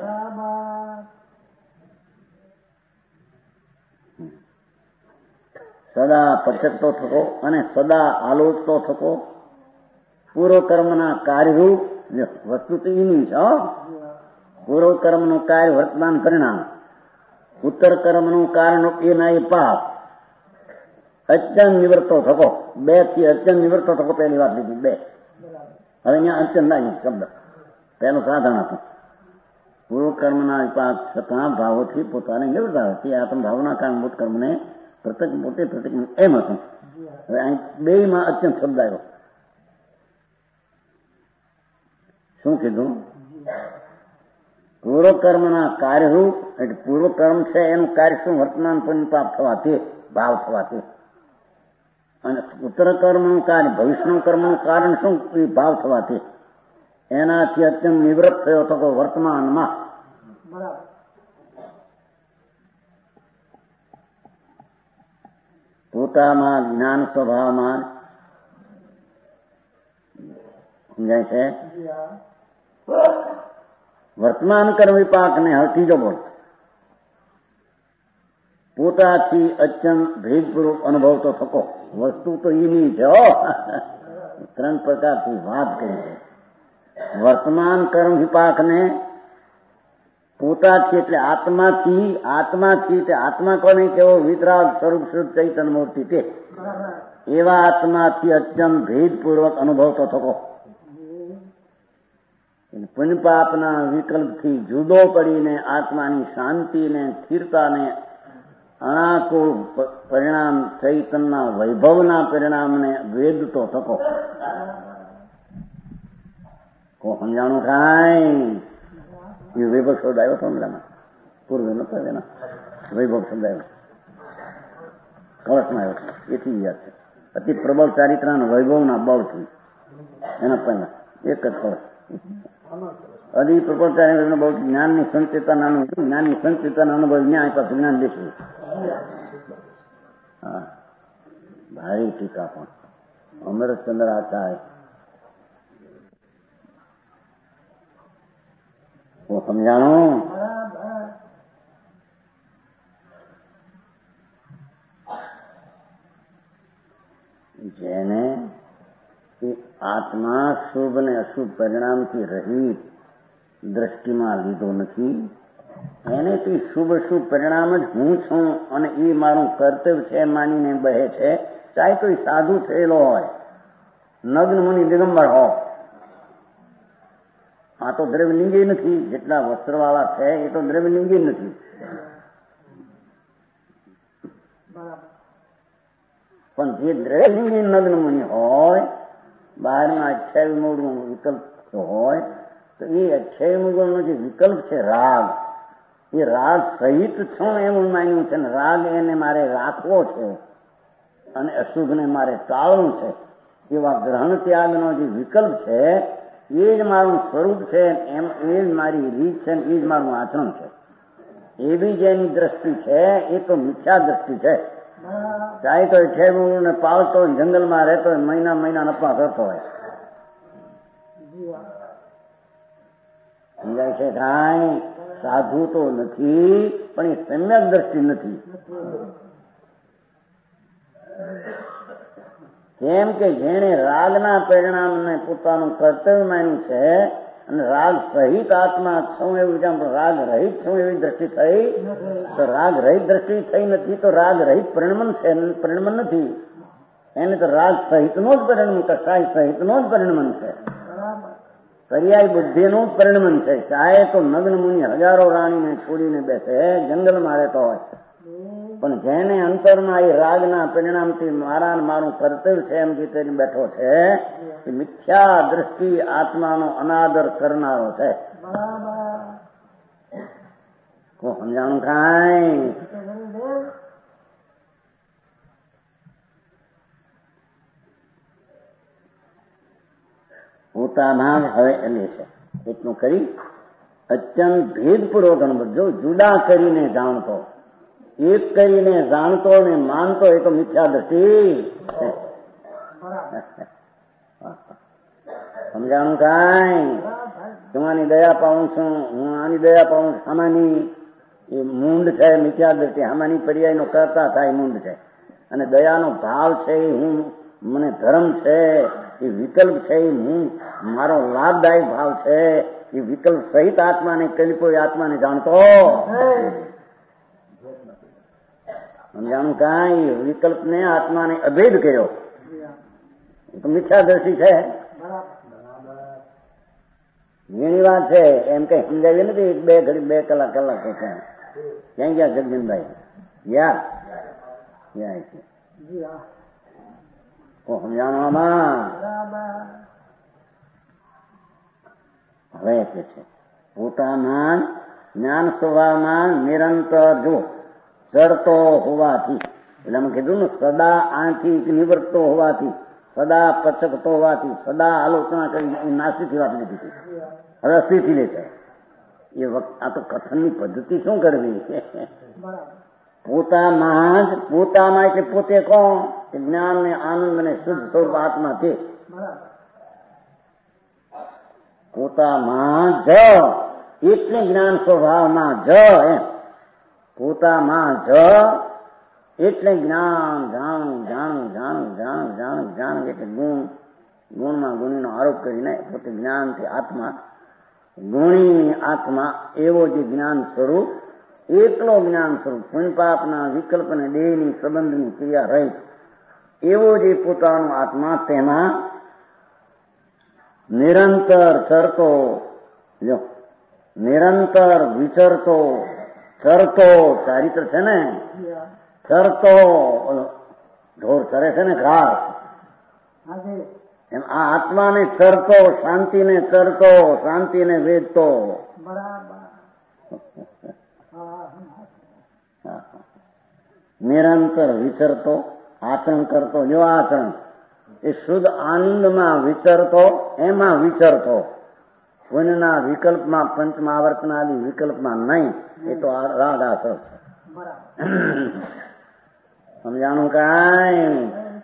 સદા પચકતો થકો અને સદા આલોચતો થકો. પૂર્વ કર્મના કાર્યરૂપ વસ્તુ તો એની છે. પૂર્વ કર્મનું કાર્ય વર્તમાન પરિણામ, ઉત્તર કર્મનું કારણ એના એ પાપ. અત્યંત નિવૃત્તો થકો. બે થી અત્યંત નિવૃત્તો થકો. પહેલી વાત લીધી બે. હવે અહીંયા અત્યંત ના શબ્દ પહેલું સાધારણ હતું. પૂર્વ કર્મના પાપ છતાં ભાવોથી પોતાને નિવૃત્તા હતી. આત્મ ભાવના કારણભૂત કર્મને પ્રત્યેક પોતે પ્રત્યેક એમ હતું. હવે અહીં બે માં અત્યંત શબ્દ આવ્યો. શું કીધું? પૂર્વ કર્મના કાર્યરૂપ એટલે પૂર્વ કર્મ છે એનું કાર્ય શું? વર્તમાન પરિપાપ થવાથી, ભાવ થવાથી. અને ઉત્તર કર્મનું કાર્ય, ભવિષ્યનું કર્મનું કારણ શું? એ ભાવ થવાથી. એનાથી અત્યંત નિવૃત્ત થયો તો વર્તમાનમાં. પોતામાં જ્ઞાન સ્વભાવમાં. સમજાય છે? વર્તમાન કર્મ વિપાકને હવે ત્રીજો બોલ. પોતાથી અત્યંત ભેદપૂર્વક અનુભવતો થકો. વસ્તુ તો એની છે. ત્રણ પ્રકારથી વાત કરી છે. વર્તમાન કર્મ વિપાકને પોતાથી એટલે આત્માથી, આત્માથી એટલે આત્મા કોને કેવો? વિતરાગ સ્વરૂપ શુદ્ધ ચૈતન્ય મૂર્તિ તે એવા આત્માથી અત્યંત ભેદપૂર્વક અનુભવતો થકો. પુણ્યપાપના વિકલ્પથી જુદો પડીને આત્માની શાંતિને, સ્થિરતાને, અનાકુળ પરિણામ ચૈતનના વૈભવના પરિણામને વેદતો થકો. કો સમજાણું? કાંઈ એ વૈભવ શબ્દ આવ્યો હતો ને એમાં પૂર્વે નતો એના વૈભવ શબ્દ આવ્યો કળશમાં આવ્યો હતો એથી યાદ છે. અતિ પ્રબળ ચારિત્રના વૈભવના બળથી એના પહેલા એક જ કળશ અધિ પ્રબળ ચારિત્ર બહુ જ્ઞાનની સંચેતનાનું જ્ઞાનની સંચેતના અનુભવ જ્ઞાન પાસે જ્ઞાન દેશું. હા ભારી ટીકા પણ અમરચંદ્ર આચાર્ય હું સમજાણું. જેને આત્મા શુભ ને અશુભ પરિણામથી રહિત દ્રષ્ટિમાં લીધો નથી એને તે શુભ શુભ પરિણામ જ હું છું અને એ મારું કર્તવ્ય છે માનીને બહે છે. ચાહે તો એ સાધુ થયેલો હોય, નગ્ન મુનિ દિગંબર હોય. આ તો દ્રવ્યલિંગી નથી. જેટલા વસ્ત્રવાળા છે એ તો દ્રવ્યલિંગી નથી. પણ જે દ્રવ્યલિંગી નગ્ન મુનિ હોય, બહારના અઠ્યાવી મૂળનો વિકલ્પ હોય, તો એ અઠ્યાવી મૂળનો જે વિકલ્પ છે રાગ, એ રાગ સહિત છું એવું માન્યું છે ને રાગ એને મારે રાખવો છે અને અશુભને મારે ટાળવું છે. એવા ગ્રહણ ત્યાગનો જે વિકલ્પ છે એ જ મારું સ્વરૂપ છે, એમ એ જ મારી રીત છે, એ જ મારું આચરણ છે. એવી જેની દ્રષ્ટિ છે એ તો મિથ્યા દ્રષ્ટિ છે. ચાહે તો છેને પાળતો જંગલમાં રહેતો હોય, મહિના મહિના નફા કરતો હોય. સમજાય છે કાંઈ? સાધુ તો નથી પણ એ સમ્યક દ્રષ્ટિ નથી. કેમ કે જેણે રાગના પરિણામને પોતાનું કર્તવ્ય માન્યું છે અને રાગ સહિત આત્મા છું એવું વિચાર, રાગ રહિત છું એવી દ્રષ્ટિ થઈ તો રાગ રહિત દ્રષ્ટિ થઈ નથી તો રાગ રહિત પરિણમન છે, પરિણમન નથી. એને તો રાગ સહિતનું જ પરિણમન, કસાય સહિતનું જ પરિણમન છે, પર્યાય બુદ્ધિનું જ પરિણમન છે. ચાહે તો નગ્ન મુનિ હજારો રાણીને છોડીને બેસે, જંગલમાં રહેતો હોય, પણ જેને અંતરમાં એ રાગના પરિણામથી મારા મારું કર્તવ્ય છે એમ જીતેને બેઠો છે એ મિથ્યા દ્રષ્ટિ આત્માનો અનાદર કરનારો છે. હું સમજાણું કાંઈ? પોતાના હવે લે છે એટલું કરી અત્યંત ભેદપૂર્વક અનુભવ જો જુદા કરીને જાણતો, એક કરીને જાણતો ને માનતો એ તો મિથ્યા દ્રષ્ટિ. સમજાણું કાંઈ? તમારી દયા પાઉં છું, હું આની દયા પાઉં છું. આમાંની એ મૂંડ છે મિથ્યા દ્રષ્ટિ, આમાંની પર્યાયનો કરતા થાય મૂંડ છે. અને દયાનો ભાવ છે એ હું મને ધર્મ છે, એ વિકલ્પ છે એ હું મારો લાભદાયક ભાવ છે, એ વિકલ્પ સહિત આત્માને કલ્પો આત્માને જાણતો. સમજાણું કાંઈ? વિકલ્પને આત્માને અભેદ કર્યો એ તો મિથ્યા દ્રષ્ટિ છે. ઘણી વાત છે એમ કઈ સમજાવી નથી. બે ઘડી બે કલાક કલાક છે. ક્યાં ગયા જગદીનભાઈ? યા યા છે સમજાણું આમાં. હવે કે છે પોતાના જ્ઞાન સ્વભાવમાં નિરંતર જો ચરતો હોવાથી, એટલે અમે કીધું ને સદા આંખી નિવર્તતો હોવાથી, સદા પચકતો હોવાથી, સદા આલોચના કરી નાસ્તીથી વાત લીધી. હવે અસ્થિથી લે છે એ વખત. આ તો કથનની પદ્ધતિ શું કરવી? પોતામાં જ, પોતામાં એટલે પોતે કોણ? જ્ઞાન ને આનંદ ને શુદ્ધ સ્વરૂપ આત્મા છે. પોતામાં જ એટલે જ્ઞાન સ્વભાવમાં જ એમ. પોતામાં જ એટલે જ્ઞાન જાણું જાણું જાણું જાણું જાણું જાણું એટલે ગુણ, ગુણમાં ગુણીનો આરોપ કરીને પોતે જ્ઞાનથી આત્મા, ગુણી આત્મા એવો જે જ્ઞાન સ્વરૂપ, એકલો જ્ઞાન સ્વરૂપ, પુણ્યપાપના વિકલ્પ અને દેહની સંબંધની ક્રિયા રહી એવો જે પોતાનો આત્મા, તેમાં નિરંતર ચરતો, જો નિરંતર વિચરતો, ચરતો ચારિત્ર છે ને, ચરતો ઢોર ચરે છે ને ઘાસ, એમ આ આત્માને ચરતો, શાંતિને ચરતો, શાંતિને વેદતો. નિરંતર વિચરતો, આચરણ કરતો, જો આચરણ એ શુદ્ધ આનંદમાં વિચરતો, એમાં વિચરતો, પુણ્યના વિકલ્પમાં, પંચમહાવર્તનાદી વિકલ્પમાં નહીં. એ તો રાગ આસર છે. સમજાણું કાંઈ?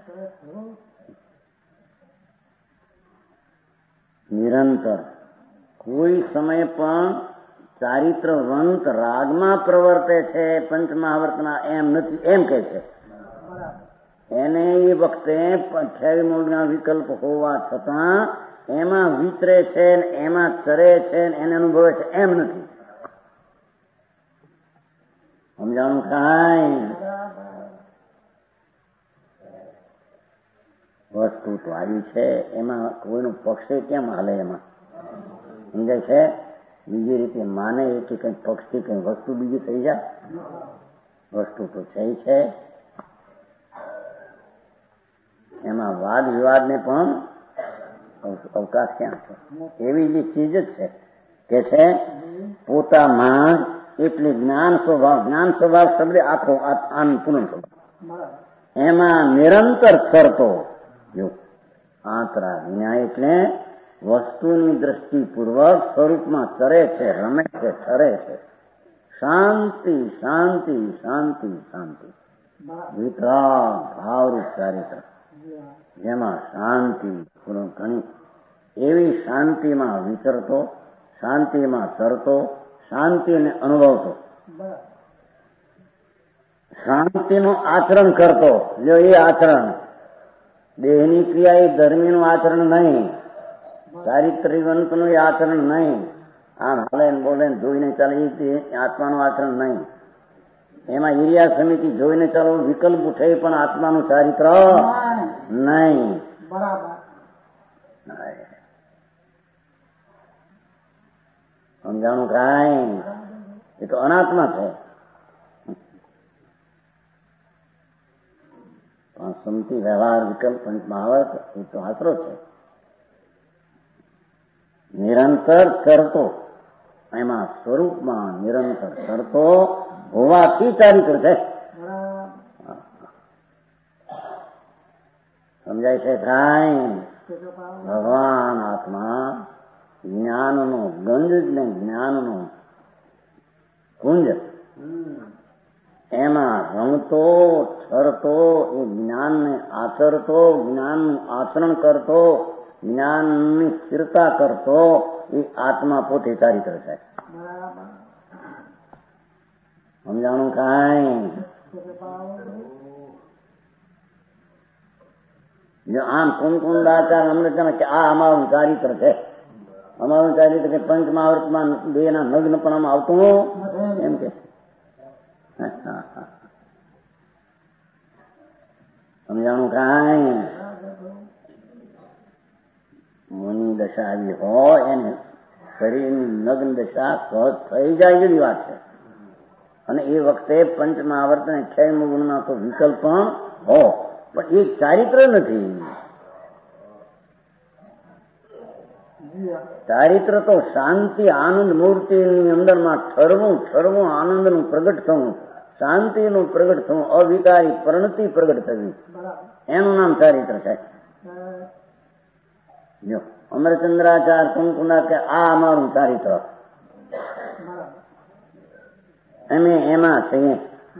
નિરંતર કોઈ સમય પણ ચારિત્રવંત રાગમાં પ્રવર્તે છે, પંચમહાવર્તના એમ નથી, એમ કે છે. એને એ વખતે અઠ્યાવીસ મૂળના વિકલ્પ હોવા છતાં એમાં વિચરે છે, એમાં ચરે છે, એને અનુભવે છે, એમ નથી. સમજાણું કાંઈ? વસ્તુ તો આવી છે, એમાં કોઈનું પક્ષે કેમ હાલે? એમાં સમજાય છે? બીજી રીતે માને કે કઈ પક્ષથી કઈ વસ્તુ બીજી થઈ જાય? વસ્તુ તો છે છે. એમાં વાદ વિવાદને પણ અવકાશ ક્યાં છે? એવી જે ચીજ જ છે કે છે પોતામાં એટલે જ્ઞાન સ્વભાવ. જ્ઞાન સ્વભાવ શબ્દ આખો આનંદ પૂર્ણ સ્વભાવ, એમાં નિરંતર ચરતો. જો આંતરા વિના એટલે વસ્તુની દ્રષ્ટિપૂર્વક સ્વરૂપમાં ચરે છે, રમે છે, ઠરે છે. શાંતિ શાંતિ શાંતિ શાંતિ વિતરાગ ભાવરૂપ ચારિત્ર, જેમાં શાંતિ ઘણી એવી શાંતિમાં વિચરતો, શાંતિમાં ચરતો, શાંતિને અનુભવતો, શાંતિનું આચરણ કરતો. જો એ આચરણ દેહની ક્રિયા, એ ધર્મીનું આચરણ નહીં, ચારિત્ર્યવંતનું એ આચરણ નહીં. આમ હાલે ને બોલે ને જોઈને ચાલે એ આત્માનું આચરણ નહીં. એમાં ઈરિયા સમિતિ જોઈને ચાલો વિકલ્પ ઉઠે પણ આત્માનું ચારિત્ર નહીં. સમજાણું કાંઈ? એ તો અનાત્મા છે. પણ સમતિ વ્યવહાર વિકલ્પ પંચમહાવર્ત એ તો આશરો છે. નિરંતર કરતો, એમાં સ્વરૂપમાં નિરંતર કરતો હોવાથી ચારિત્ર છે. સમજાય છે કાંઈ? ભગવાન આત્મા જ્ઞાનનો ગંજ ને જ્ઞાનનો કુંજ, એમાં રમતો, ઠરતો, એ જ્ઞાનને આચરતો, જ્ઞાનનું આચરણ કરતો, જ્ઞાનની સ્થિરતા કરતો, એ આત્મા પોતે ચારિત્ર છે. સમજાણું કાંઈ? જો આમ કુંકુંદાચાર અમૃત કે આ અમારું ચારિત્ર છે, અમારું ચારિત્ર કે પંચમહાવર્તમાં બે ના નગ્નપણામાં આવતું એમ કે સમજાણું કાંઈ? મુનિ દશા આવી હોય એને શરીરની નગ્ન દશા સહજ થઈ જાય એવી વાત છે. અને એ વખતે પંચમહાવર્ત અને અઠ્યાવીસ ગુણના તો વિકલ્પ પણ હો, પણ એ ચારિત્ર નથી. ચારિત્ર તો શાંતિ આનંદ મૂર્તિની અંદરમાં ઠરવું, ઠરવું, આનંદનું પ્રગટ થવું, શાંતિનું પ્રગટ થવું, અવિકારી પરિણતિ પ્રગટ થવી, એનું નામ ચારિત્ર છે. જો અમરચંદ્રાચાર્ય કુંકુંડા કે આ અમારું ચારિત્ર, અમે એમાં છીએ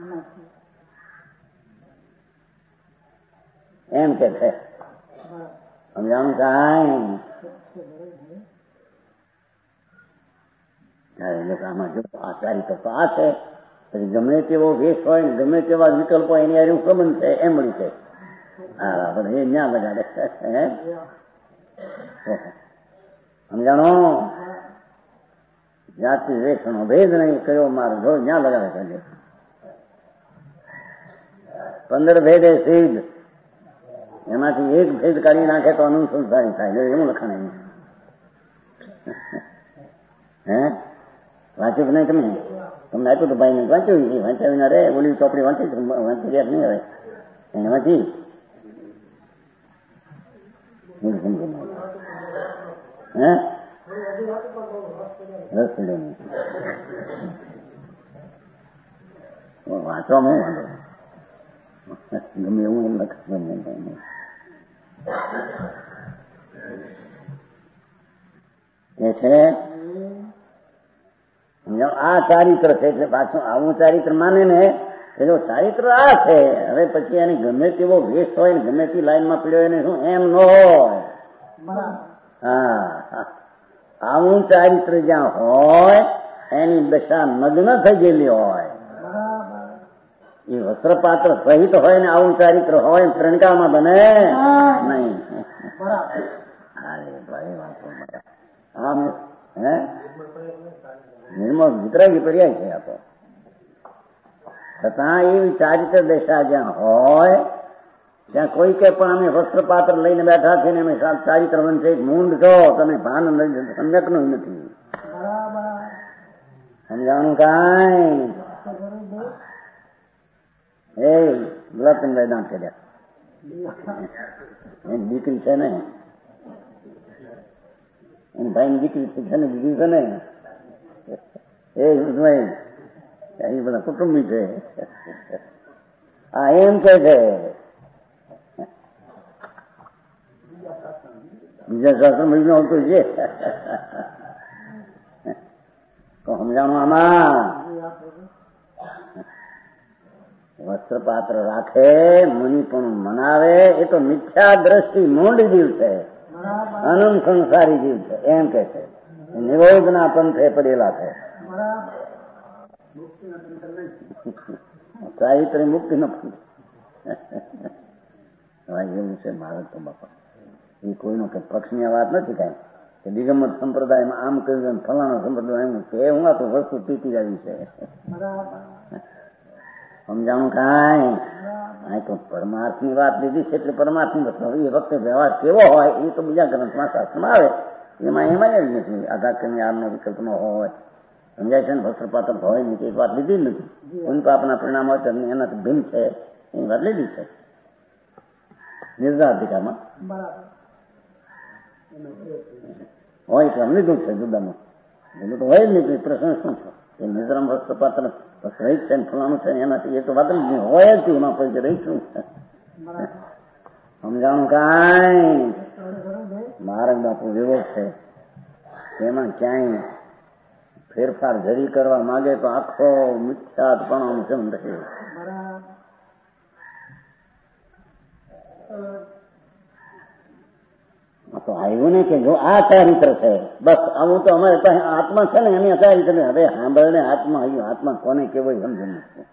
એમ કે છે. સમજાણું કાંઈ? આમાં જો આ ચારિત્ર તો આ છે, પછી ગમે તેવો વેશ હોય ને ગમે તેવા વિકલ્પો એની હારે સંબંધ છે એમ મળી છે. હા બધા એ ન્યા લગાડે. સમજાણો? જાતિ વેશનો ભેદ નહીં, કયો મારો જો ન્યા લગાડે છે. પંદર ભેદે સિદ્ધ, એમાંથી એક ભેદ કાઢી નાખે તો અનુસંધાની થાય. એવું લખાણ એમ હે વાંચ્યું નહીં? તમે તમને આપ્યું તો ભાઈ ને વાંચ્યું, વાંચ્યા વિના રે ઓલી ચોપડી વાંચી વાંચી ગયા નહીં હવે એને વાંચી હે રસ પડ્યો નહીં. વાંચવામાં વાંધો ગમે એવું એમ લખ ગમે કે છે આ ચારિત્ર છે એટલે પાછું આવું ચારિત્ર માને ને એ જો ચારિત્ર આ છે હવે પછી એને ગમે તેવો વેશ હોય ને ગમે તે લાઈનમાં પીડ્યો એને શું એમ ન હોય. હા, આવું ચારિત્ર જ્યાં હોય એની દશા નગ્ન થઈ ગયેલી હોય. એ વસ્ત્રપાત્ર સહિત હોય ને આવું ચારિત્ર હોય ત્રણકામાં બને નહીં. અરે ભાઈ વાંચો આમ હે નિર્મળ વિતરાગી પર્યાય છે. આ તો છતાં એવી ચારિત્ર દશા જ્યાં હોય ત્યાં કોઈ કે પણ અમે વસ્ત્રપાત્ર લઈને બેઠા છે ને અમે ચારિત્ર બનશે મૂંડ છો તમે ભાન સમ્યક નું નથી સમજાણું કાંઈ. એ ગુલાબચંદ વેદાંત કર્યા એની દીકરી છે ને એની ભાઈની દીકરી છે ને દીકરી છે ને એ એ બધા કુટુંબી છે. આ એમ કે છે બીજા શાસ્ત્ર મહિનો આવતો છે તો સમજાણું આમાં વસ્ત્રપાત્ર રાખે મુનિ પણ મનાવે એ તો મિથ્યા દ્રષ્ટિ મૂંડ જીવ છે, અનંત સંસારી જીવ છે એમ કે છે. નિરોધના પંથે પડેલા છે. સાહિત્ય મુક્તિ નો પંથ એવું છે. મારે તો બાપા એ કોઈનો કે પક્ષની વાત નથી કઈ કે દિગંબર સંપ્રદાયમાં આમ કહ્યું ફલાણા સંપ્રદાય એમ કે હું આ તો વસ્તુ પીતી આવી છે. સમજાણું કાંઈ આ તો પરમાર્થ ની વાત લીધી છે એટલે પરમાર્થ ની વાત એ વખતે વ્યવહાર કેવો હોય એ તો બીજા ગ્રંથમાં શાસ્ત્રમાં આવે એમાં એમાં જ નથી. આધાર કન્યાનો વિકલ્પ નો હોય સમજાય છે ને વસ્ત્રપાત્ર હોય નહીં એ વાત લીધી જ નથી. કોઈ પાપના પરિણામ હોય તો એનાથી ભિન્ન છે એ વાત લીધી છે નિર્ધાધિકારમાં હોય તો લીધું છે જુદામાં એનું તો હોય જ નહીં. પ્રશ્ન શું છે એ નિર્ધામ વસ્ત્રપાત્ર રહી છે ને ફલાણું છે એનાથી એ તો વાત જ નહીં હોય જ એમાં પછી રહીશું. સમજાણું કાંઈ મહારાજ બાપુ વિરોધ છે એમાં ક્યાંય ફેરફાર જરી કરવા માંગે તો આખો મિથ્યાત્પણો જન્મ રહે. તો આવ્યું ને કે જો આ ચારિત્ર છે બસ આવું તો અમારે પાસે આત્મા છે ને એની ચારિત્ર હવે સાંભળને આત્મા આવ્યું આત્મા કોને કેવો સમજણ નથી.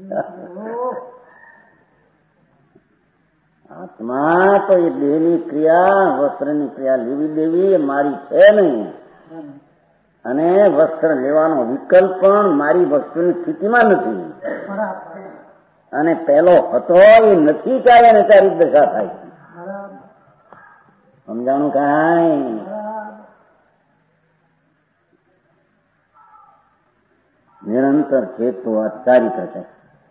આત્મા તો એ દેહની ક્રિયા વસ્ત્રની ક્રિયા લેવી દેવી એ મારી છે નહીં અને વસ્ત્ર લેવાનો વિકલ્પ પણ મારી વસ્તુની સ્થિતિમાં નથી અને પેલો હતો એ નથી ત્યારે એને ચારિત્ર દશા થાય. સમજાણું કાંઈ નિરંતર ચેતો આ ચારિત્ર છે.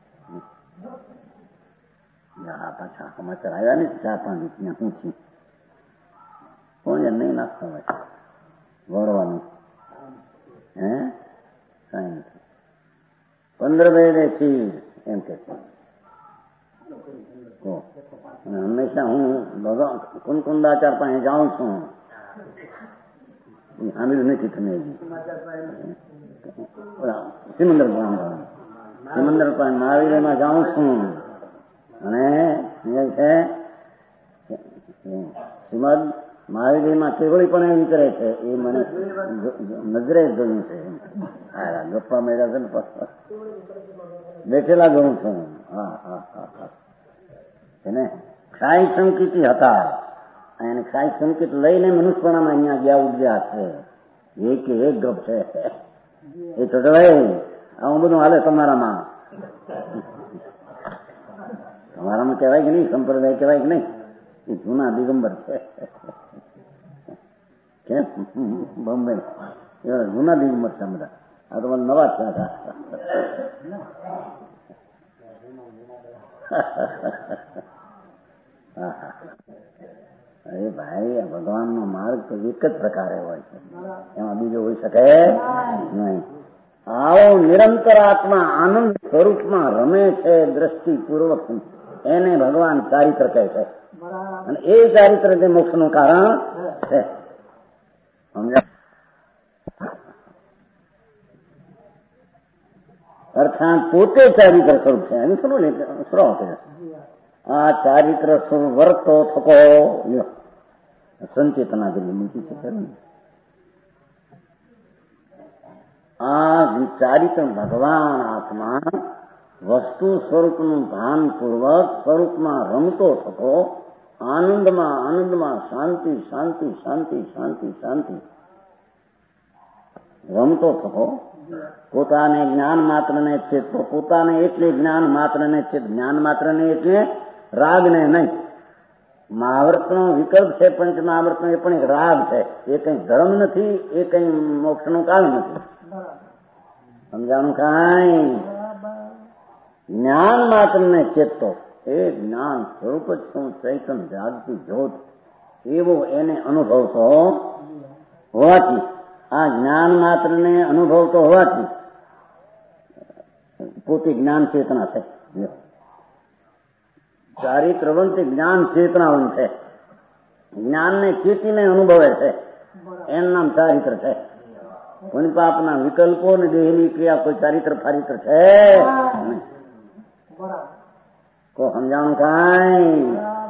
પાછા સમાચાર આવ્યા ને ચાર પાંચ રીતના શું છે કોણ નહીં નાખતા હોય વળવાનું હે કઈ નથી. પંદર બે શીર એમ કે છે અને હંમેશા હું ભગવાન કુંકુંદાચાર પાસે જાઉં છું સાંભળ્યું નથી તમે સિમંદર સિમંદર પાસે મહાવીરમાં જાઉં છું અને છે શ્રીમદ મહાવીરમાં કેવળી પણ વિતરે છે એ મને નજરે જોયું છે. હા ગપ્પા મેળા છે ને બેઠેલા જોઉં છું. હા હા હા હા એને ક્ષાય સંકિતી હતા એને ક્ષાય સંકિત લઈને મનુષ્યપણામાં અહીંયા ગયા ઉડ્યા છે. એક એક ગપ છે એ તો આવું બધું હાલે તમારામાં તમારામાં કહેવાય કે નહીં સંપ્રદાય કહેવાય કે નહીં એ જૂના દિગંબર છે કેમ બોમ્બે એવા જૂના દિગંબર છે બધા. આ તો મને નવા છે અરે ભાઈ, આ ભગવાનનો માર્ગ તો એક જ પ્રકારે હોય છે, એમાં બીજો હોઈ શકે નહીં. આવો નિરંતર આત્મા આનંદ સ્વરૂપમાં રમે છે દ્રષ્ટિપૂર્વક, એને ભગવાન ચારિત્ર કહે છે. અને એ ચારિત્ર જે મોક્ષનું કારણ છે. સમજાય? અર્થાત પોતે ચારિત્ર સ્વરૂપ છે. એનું શું શ્રો છે? આ ચારિત્ર સ્વરૂપ વર્તો થકો સંચેતના જેવી નીતિ છે. આ ચારિત્ર ભગવાન આત્મા વસ્તુ સ્વરૂપનું ભાનપૂર્વક સ્વરૂપમાં રમતો થકો આનંદમાં આનંદમાં શાંતિ શાંતિ શાંતિ શાંતિ શાંતિ રમતો થકો પોતાને જ્ઞાન માત્રને ચેતતો, પોતાને એટલે જ્ઞાન માત્રને ચેત, જ્ઞાન માત્રને એટલે રાગને નહીં. મહાવર્તનો વિકલ્પ છે પંચ મહાવર્તનો, એ પણ એક રાગ છે. એ કઈ ધર્મ નથી, એ કઈ મોક્ષનું કારણ નથી. સમજાણું? કાંઈ જ્ઞાન માત્રને ચેતતો, એ જ્ઞાન સ્વરૂપ જ શું ચૈતન જાગતી જ્યોત, એવો એને અનુભવતો હોવાથી, આ જ્ઞાન માત્રને અનુભવતો હોવાથી પોતે જ્ઞાન ચેતના છે. ચારિત્રવંત જ્ઞાન ચેતનાવંત છે. જ્ઞાનને ચેતીને અનુભવે છે, એનું નામ ચારિત્ર છે. પુણ્ય પાપના વિકલ્પો ને દેહની ક્રિયા કોઈ ચારિત્ર ફારિત્ર છે નહીં. કો સમજાણું? કાંઈ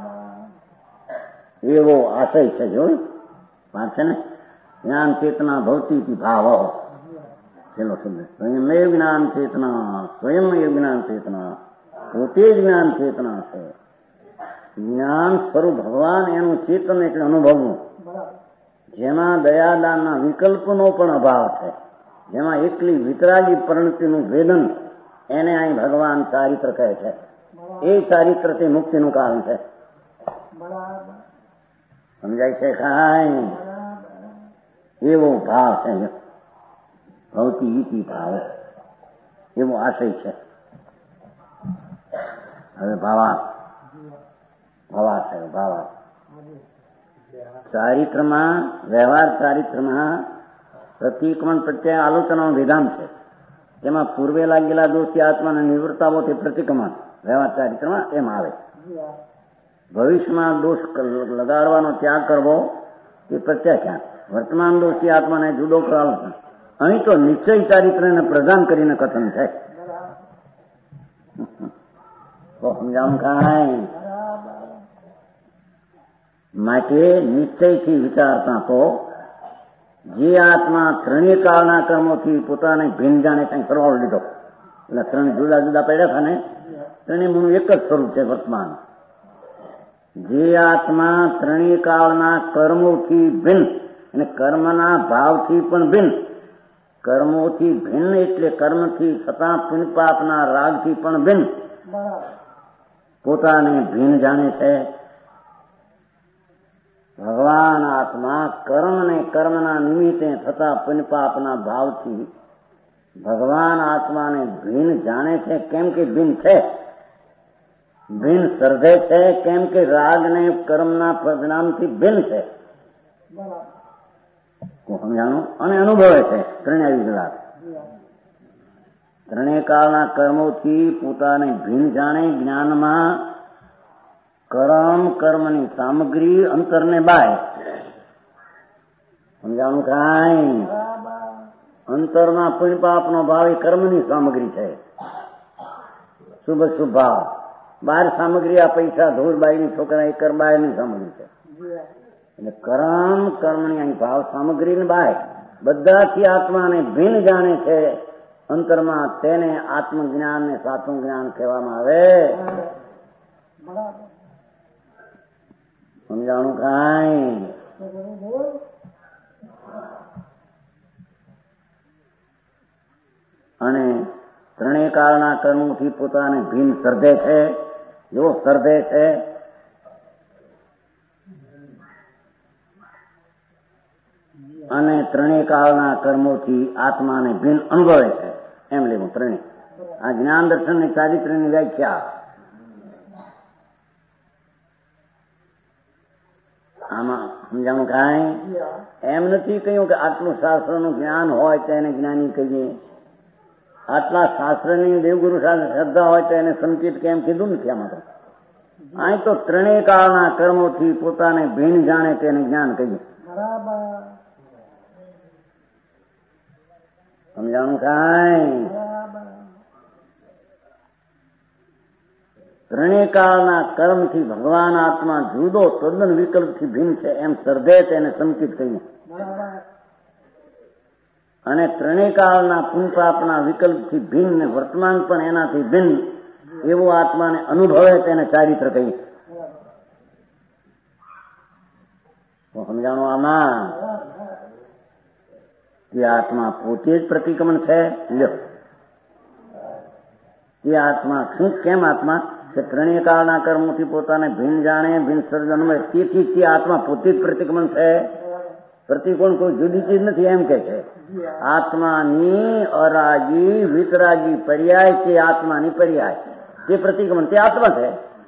એવો આશય છે. જોઈ વાત છે ને, જ્ઞાન ચેતના ભવતી ભાવ પેલો શબ્દ સ્વયંમેવ જ્ઞાન ચેતના, સ્વયંમેવ જ્ઞાન ચેતના, પોતે જ જ્ઞાન ચેતના છે. જ્ઞાન સ્વરૂપ ભગવાન એનું ચેતન એટલે અનુભવનું, જેમાં દયાદાનના વિકલ્પનો પણ અભાવ છે, જેમાં એકલી વિતરાગી પરિણતિનું વેદન, એને અહીં ભગવાન ચારિત્ર કહે છે. એ ચારિત્ર તે મુક્તિનું કારણ છે. સમજાય છે? કાંઈ એવો ભાવ છે, ભૌતી ઇતિ ભાવ, એવો આશય છે. હવે ભાવા ભાવા છે ભાવા ચારિત્રમાં, વ્યવહાર ચારિત્રમાં પ્રતિક્રમણ પ્રત્યે આલોચનાનું વિધાન છે. તેમાં પૂર્વે લાગેલા દોષી આત્માને નિવૃત્તાવો તે પ્રતિક્રમણ વ્યવહાર ચારિત્રમાં એમ આવે. ભવિષ્યમાં દોષ લગાડવાનો ત્યાગ કરવો તે પ્રત્યાખ્યાન. વર્તમાન દોષી આત્માને જુદો કરવાનો. અહીં તો નિશ્ચય ચારિત્રને પ્રદાન કરીને કથન છે. તો સમજાવું? કાંઈ માટે નિશ્ચયથી વિચારતા તો જે આત્મા ત્રણેય કાળના કર્મોથી પોતાને ભિન્ન જાણે કંઈ સરવાળો લીધો, એટલે ત્રણ જુદા જુદા પડ્યા હતા ને, ત્રણેયનું એક જ સ્વરૂપ છે વર્તમાન. જે આત્મા ત્રણેય કાળના કર્મોથી ભિન્ન અને કર્મના ભાવથી પણ ભિન્ન, કર્મોથી ભિન્ન એટલે કર્મથી થતા પુણ્ય પાપના રાગથી પણ ભિન્ન પોતાને ભિન્ન જાણે છે. ભગવાન આત્મા કર્મ ને કર્મના નિમિત્તે થતા પુણ્ય પાપના ભાવથી ભગવાન આત્માને ભિન્ન જાણે છે. કેમ કે ભિન્ન છે, ભિન્ન સર્જે છે, કેમ કે રાગ ને કર્મના પરિણામથી ભિન્ન છે. સમજાણું? અને અનુભવે છે ત્રણેય વિગલાત. ત્રણેય કાળના કર્મોથી પોતાને ભિન્ન જાણે. જ્ઞાનમાં કર્મ કર્મની સામગ્રી અંતરને બાય. સમજાણું? કાંઈ અંતરમાં પુણ્ય પાપનો ભાવ એ કર્મની સામગ્રી છે, શુભ શુભ ભાવ. બહાર સામગ્રી આ પૈસા ધૂળ બાઈની છોકરા એ કર બહારની સામગ્રી છે. એટલે કર્મ કર્મની અહીં ભાવ સામગ્રી ને બાય બધાથી આત્માને ભિન્ન જાણે છે અંતરમાં. તેને આત્મજ્ઞાન ને સાચું જ્ઞાન કહેવામાં આવે. સમજાણું? કાંઈ અને ત્રણેય કાળના કર્મોથી પોતાને ભિન્ન સર્જે છે, એવો સર્જે છે. અને ત્રણેય કાળના કર્મોથી આત્માને ભિન્ન અનુભવે છે, એમ લેવું ત્રણેય. આ જ્ઞાન દર્શન ની ચારિત્ર્યની વ્યાખ્યા. આમાં સમજાણું કાંઈ એમ નથી કહ્યું કે આટલું શાસ્ત્રનું જ્ઞાન હોય તો એને જ્ઞાની કહીએ, આટલા શાસ્ત્રની દેવગુરુ સાથે શ્રદ્ધા હોય તો એને સંકેત કેમ કીધું નથી. આમાં તો અહીં તો ત્રણેય કાળના કર્મોથી પોતાને ભીન જાણે તેને જ્ઞાન કહીએ. સમજાણું કાંઈ? ત્રણેય કાળના કર્મથી ભગવાન આત્મા જુદો તદ્દન વિકલ્પથી ભિન્ન છે એમ શ્રદ્ધે તેને સંકેત કહીએ. અને ત્રણેય કાળના પુનપાપના વિકલ્પથી ભિન્ન વર્તમાન પણ એનાથી ભિન્ન એવું આત્માને અનુભવે તેને ચારિત્ર કહીએ. સમજાણું? આમાં તે આત્મા પોતે જ પ્રતિક્રમણ છે. લ્યો, તે આત્મા શું કેમ આત્મા કે ત્રણેય કાળના કર્મોથી પોતાને ભિન્ન જાણે, ભિન્ન સર્જન અનુભવે, તેથી તે આત્મા પોતે જ પ્રતિક્રમણ છે. પ્રતિકોણ કોઈ જુદી ચીજ નથી એમ કે છે. આત્માની અરાગી વિતરાગી પર્યાય તે આત્માની પર્યાય તે પ્રતિક્રમણ તે આત્મા છે.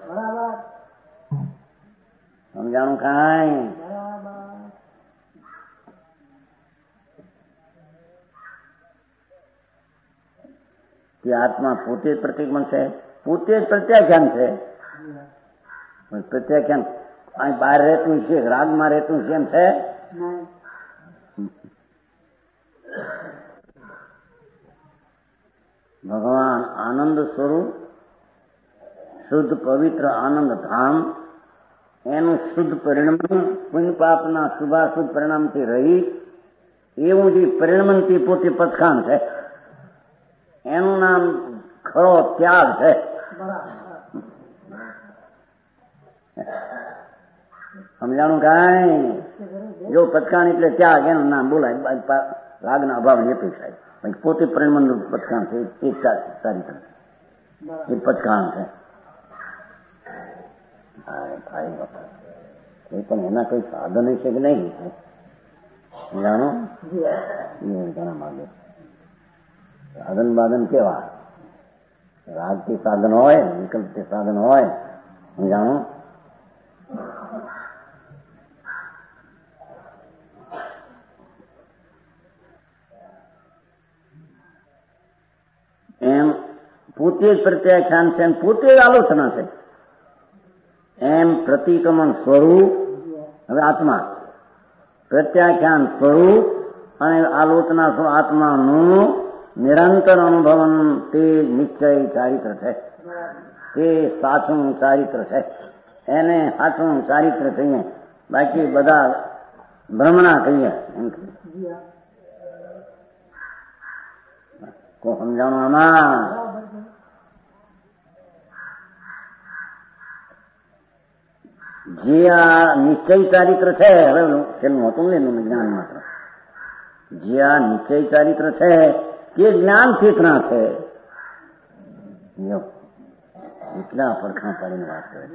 સમજાણું કાંઈ? તે આત્મા પોતે જ પ્રતિક્રમણ છે, પોતે જ પ્રત્યાખ્યાન છે. પ્રત્યાખ્યાન અહીં બહાર રહેતું છે, રાગમાં રહેતું છે એમ છે. ભગવાન આનંદ સ્વરૂપ શુદ્ધ પવિત્ર આનંદ ધામ એનું શુદ્ધ પરિણામ પુણ્ય પાપના શુભાશુભ પરિણામથી રહી એવું જે પરિણમનથી પોતે પછાણ છે એનું નામ ખરો ત્યાગ છે. સમજાણું કાંઈ? જો પચકાણ એટલે ત્યાગ એનું નામ બોલાય, રાગના અભાવની અપેક્ષા. પોતે પરિણમનનું પચકાણ છે એ સારી છે, એ પચકાણ છે. એ પણ એના કોઈ સાધન છે કે નહીં જાણો? ઘણા માગે સાધન બાધન કેવા? રાગથી સાધન હોય, વિકલ્પથી સાધન હોય. જાણો? એમ પોતે જ પ્રત્યાખ્યાન છે, પોતે જ આલોચના છે. એમ પ્રતિક્રમણ સ્વરૂપ હવે આત્મા, પ્રત્યાખ્યાન સ્વરૂપ અને આલોચના સ્વરૂપ આત્માનું નિરંતર અનુભવન તે નિશ્ચય ચારિત્ર છે. તે સાચું ચારિત્ર છે. એને સાચું ચારિત્ર કહીએ, બાકી બધા ભ્રમણા કહીએ. એમ સમજાણું? આમાં જે આ નિશ્ચય ચારિત્ર છે, હવે છેલ્લું હતું ને જ્ઞાન માત્ર, જે આ નિશ્ચય ચારિત્ર છે તે જ્ઞાન ચેતના છે. એટલા પડખાં પાડીને વાત કરે.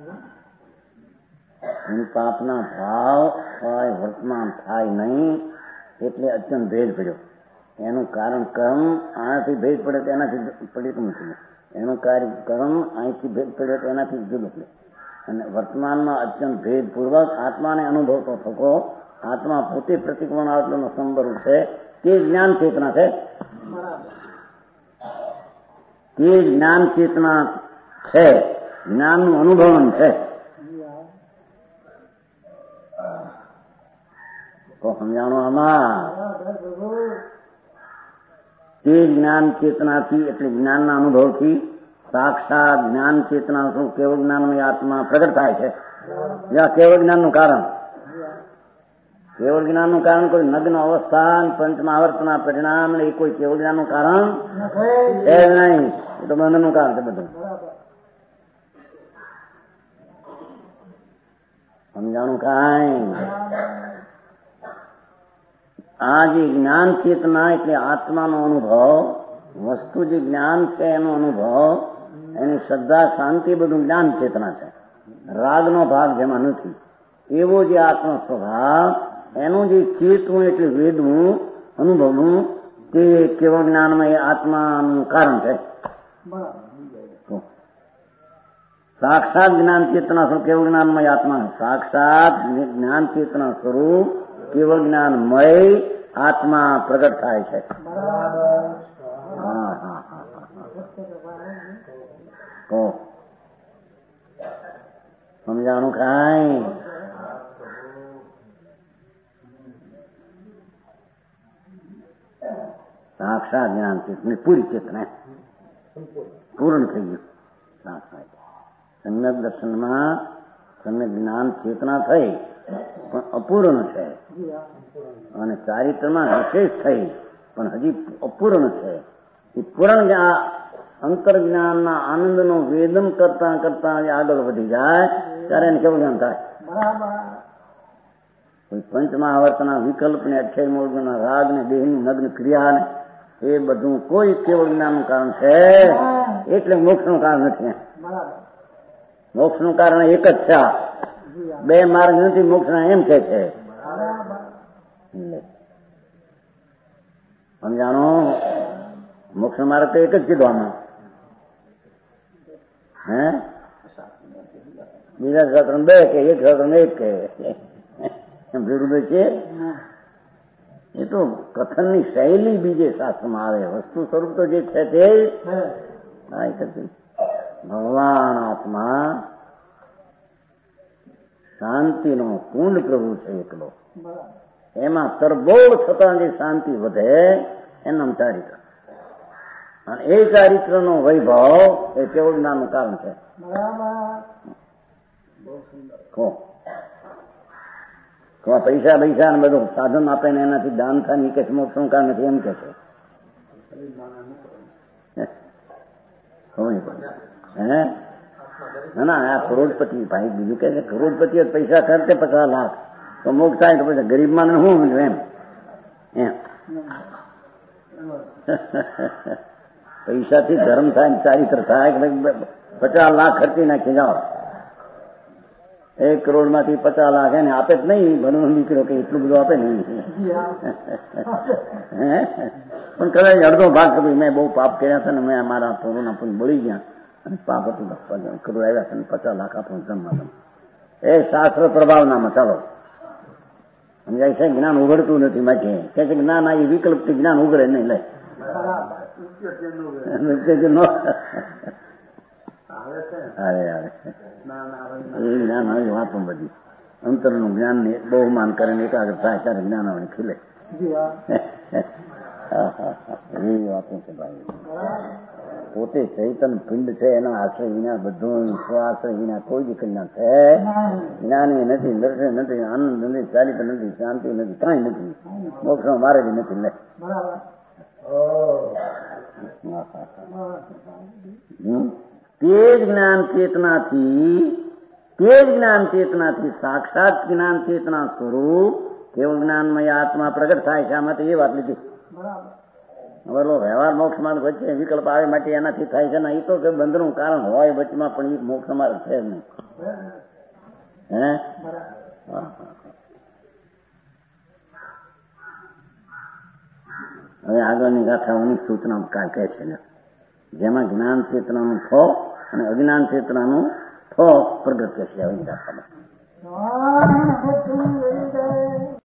પાપના ભાવ હોય વર્તમાન થાય નહીં એટલે અત્યંત ભેદ પડ્યો. એનું કારણ કર્મ આનાથી ભેદ પડે તો એનાથી પડ્યું નથી. એનું કાર્ય કર્મ અહીંથી ભેદ પડ્યો તો એનાથી જુદો પડે. અને વર્તમાનમાં અત્યંત ભેદપૂર્વક આત્માને અનુભવતો થકો આત્મા પોતે પ્રતિક્રમણ આટલું સંબરું છે. તે જ્ઞાન ચેતના છે. તે જ્ઞાન ચેતના છે, જ્ઞાનનું અનુભવન છે. તો સમજાણું? આમાં તે જ્ઞાન ચેતનાથી એટલે જ્ઞાનના અનુભવથી સાક્ષાત જ્ઞાન ચેતના શું કેવળ જ્ઞાનમય આત્મા પ્રગટ થાય છે. કેવળ જ્ઞાનનું કારણ, કેવળ જ્ઞાનનું કારણ કોઈ નગ્ન અવસ્થા પંચમહાવર્તના પરિણામ એ કોઈ કેવળ જ્ઞાનનું કારણ છે નહીં. એ તો બંધનનું કારણ છે બધું. સમજાણું કાંઈ? આ જે જ્ઞાન ચેતના એટલે આત્માનો અનુભવ, વસ્તુ જે જ્ઞાન છે એનો અનુભવ, એની શ્રદ્ધા શાંતિ બધું જ્ઞાન ચેતના છે. રાગનો ભાગ જેમાં નથી એવો જે આત્મા સ્વભાવ એનું જે ચેતવું એટલે વેદવું અનુભવવું તે કેવળ જ્ઞાનમાં એ આત્માનું કારણ છે. साक्षात ज्ञान चेतना स्वरूप केवल ज्ञानमय आत्मा है। साक्षात ज्ञान चेतना स्वरूप केवल ज्ञानमय आत्मा प्रगट થાય છે। હા હા હા કો સમજાણું કાંઈ? साक्षात ज्ञान चेतना पूरी चेतना पूर्ण થઈ ગયું। सम्यक દર્શનમાં सम्यक જ્ઞાન ચેતના થઈ પણ અપૂર્ણ છે અને ચારિત્રમાં વિશેષ થઈ પણ હજી અપૂર્ણ છે। એ પૂર્ણ અંતર જ્ઞાનના આનંદનો વેદન કરતા કરતા આગળ વધી જાય ત્યારે એને કેવું જ્ઞાન થાય? કોઈ પંચમહાવર્તના વિકલ્પને અક્ષય મૂળના રાગને દેહની નગ્ન ક્રિયાને એ બધું કોઈ કેવળ જ્ઞાનનું કારણ છે, એટલે મોક્ષનું કારણ નથી। મોક્ષનું કારણ એક જ છે, બે માર્ગ નથી મોક્ષના એમ કે છે। સમજાણો? મોક્ષ માર્ગ તો એક જ કીધો આમાં। હે બીજા શાસ્ત્ર બે કે એક શાસ્ત્ર એક કે એમ વિરુદ્ધ છે। એ તો કથનની શૈલી બીજે શાસ્ત્રમાં આવે, વસ્તુ સ્વરૂપ તો જે છે તે ભગવાન આત્મા શાંતિનો કુંડ પ્રભુ છે એકલો, એમાં તરબોળ થતા જે શાંતિ વધે એનું ચારિત્ર, અને એ ચારિત્રનો વૈભવ એ કેવળ જ્ઞાનનું કારણ છે। પૈસા પૈસા ને બધું સાધન આપે ને એનાથી દાન થાય કે મોક્ષનું કારણ નથી એમ કે છે। હે ના ના આ કરોડપતિ ભાઈ બીજું કે છે કરોડપતિ પૈસા ખર્ચે પચાસ લાખ તો મોક્ષ થાય તો પછી ગરીબ માને શું એમ એમ પૈસાથી ધર્મ થાય ચારિત્ર થાય કે પચાસ લાખ ખર્ચી નાખી જાઓ, એક કરોડ માંથી પચાસ લાખ એને આપે જ નહીં, ભણવાનો દીકરો કે એટલું બધું આપે નહીં પણ કદાચ અડધો ભાગ કે મેં બહુ પાપ કર્યા છે ને મેં મારા પૂર્વના પણ બળી ગયા અને પાપ હતું કરોડ આવ્યા છે ને પચાસ લાખ આપો જમવા, એ શાસ્ત્ર પ્રભાવનામાં ચાલો સમજાય છે। જ્ઞાન ઉઘડતું નથી માટે કે છે જ્ઞાન આ વિકલ્પથી જ્ઞાન ઉઘડે નહીં લે અરે અરે એ જ્ઞાન આવી વાતો બધી અંતરનું જ્ઞાન ને બહુમાન કરીને એકાગ્ર થાય ત્યારે જ્ઞાન આવે ખીલે એવી વાતો છે ભાઈ। પોતે ચૈતન પિંડ છે, એના આશ્રય વિના બધું સ્વાશ્રય વિના કોઈ જ કલ્યાણ છે જ્ઞાની નથી, દર્શન નથી, આનંદ નથી, ચારિત્ર નથી, શાંતિ નથી, કાંઈ નથી, મોક્ષમાં મારે જ નથી લે। તે જ જ્ઞાન ચેતનાથી તે જ જ્ઞાન ચેતનાથી સાક્ષાત જ્ઞાન ચેતના સ્વરૂપ કેવળ જ્ઞાનમય આત્મા પ્રગટ થાય છે। આમાંથી એ વાત લીધી। બોલો વ્યવહાર મોક્ષ માર્ગ વચ્ચે વિકલ્પ આવે માટે એનાથી થાય છે ને, એ તો બંધનું કારણ હોય વચમાં પણ એ મોક્ષ માર્ગ છે જ નહીં। હે હવે આગળની ગાથાઓની સૂચના કાંઈ કહે છે જેમાં જ્ઞાન ચેતનાનું ફો અને અજ્ઞાન ચેતનાનું ફો પ્રગટ છે।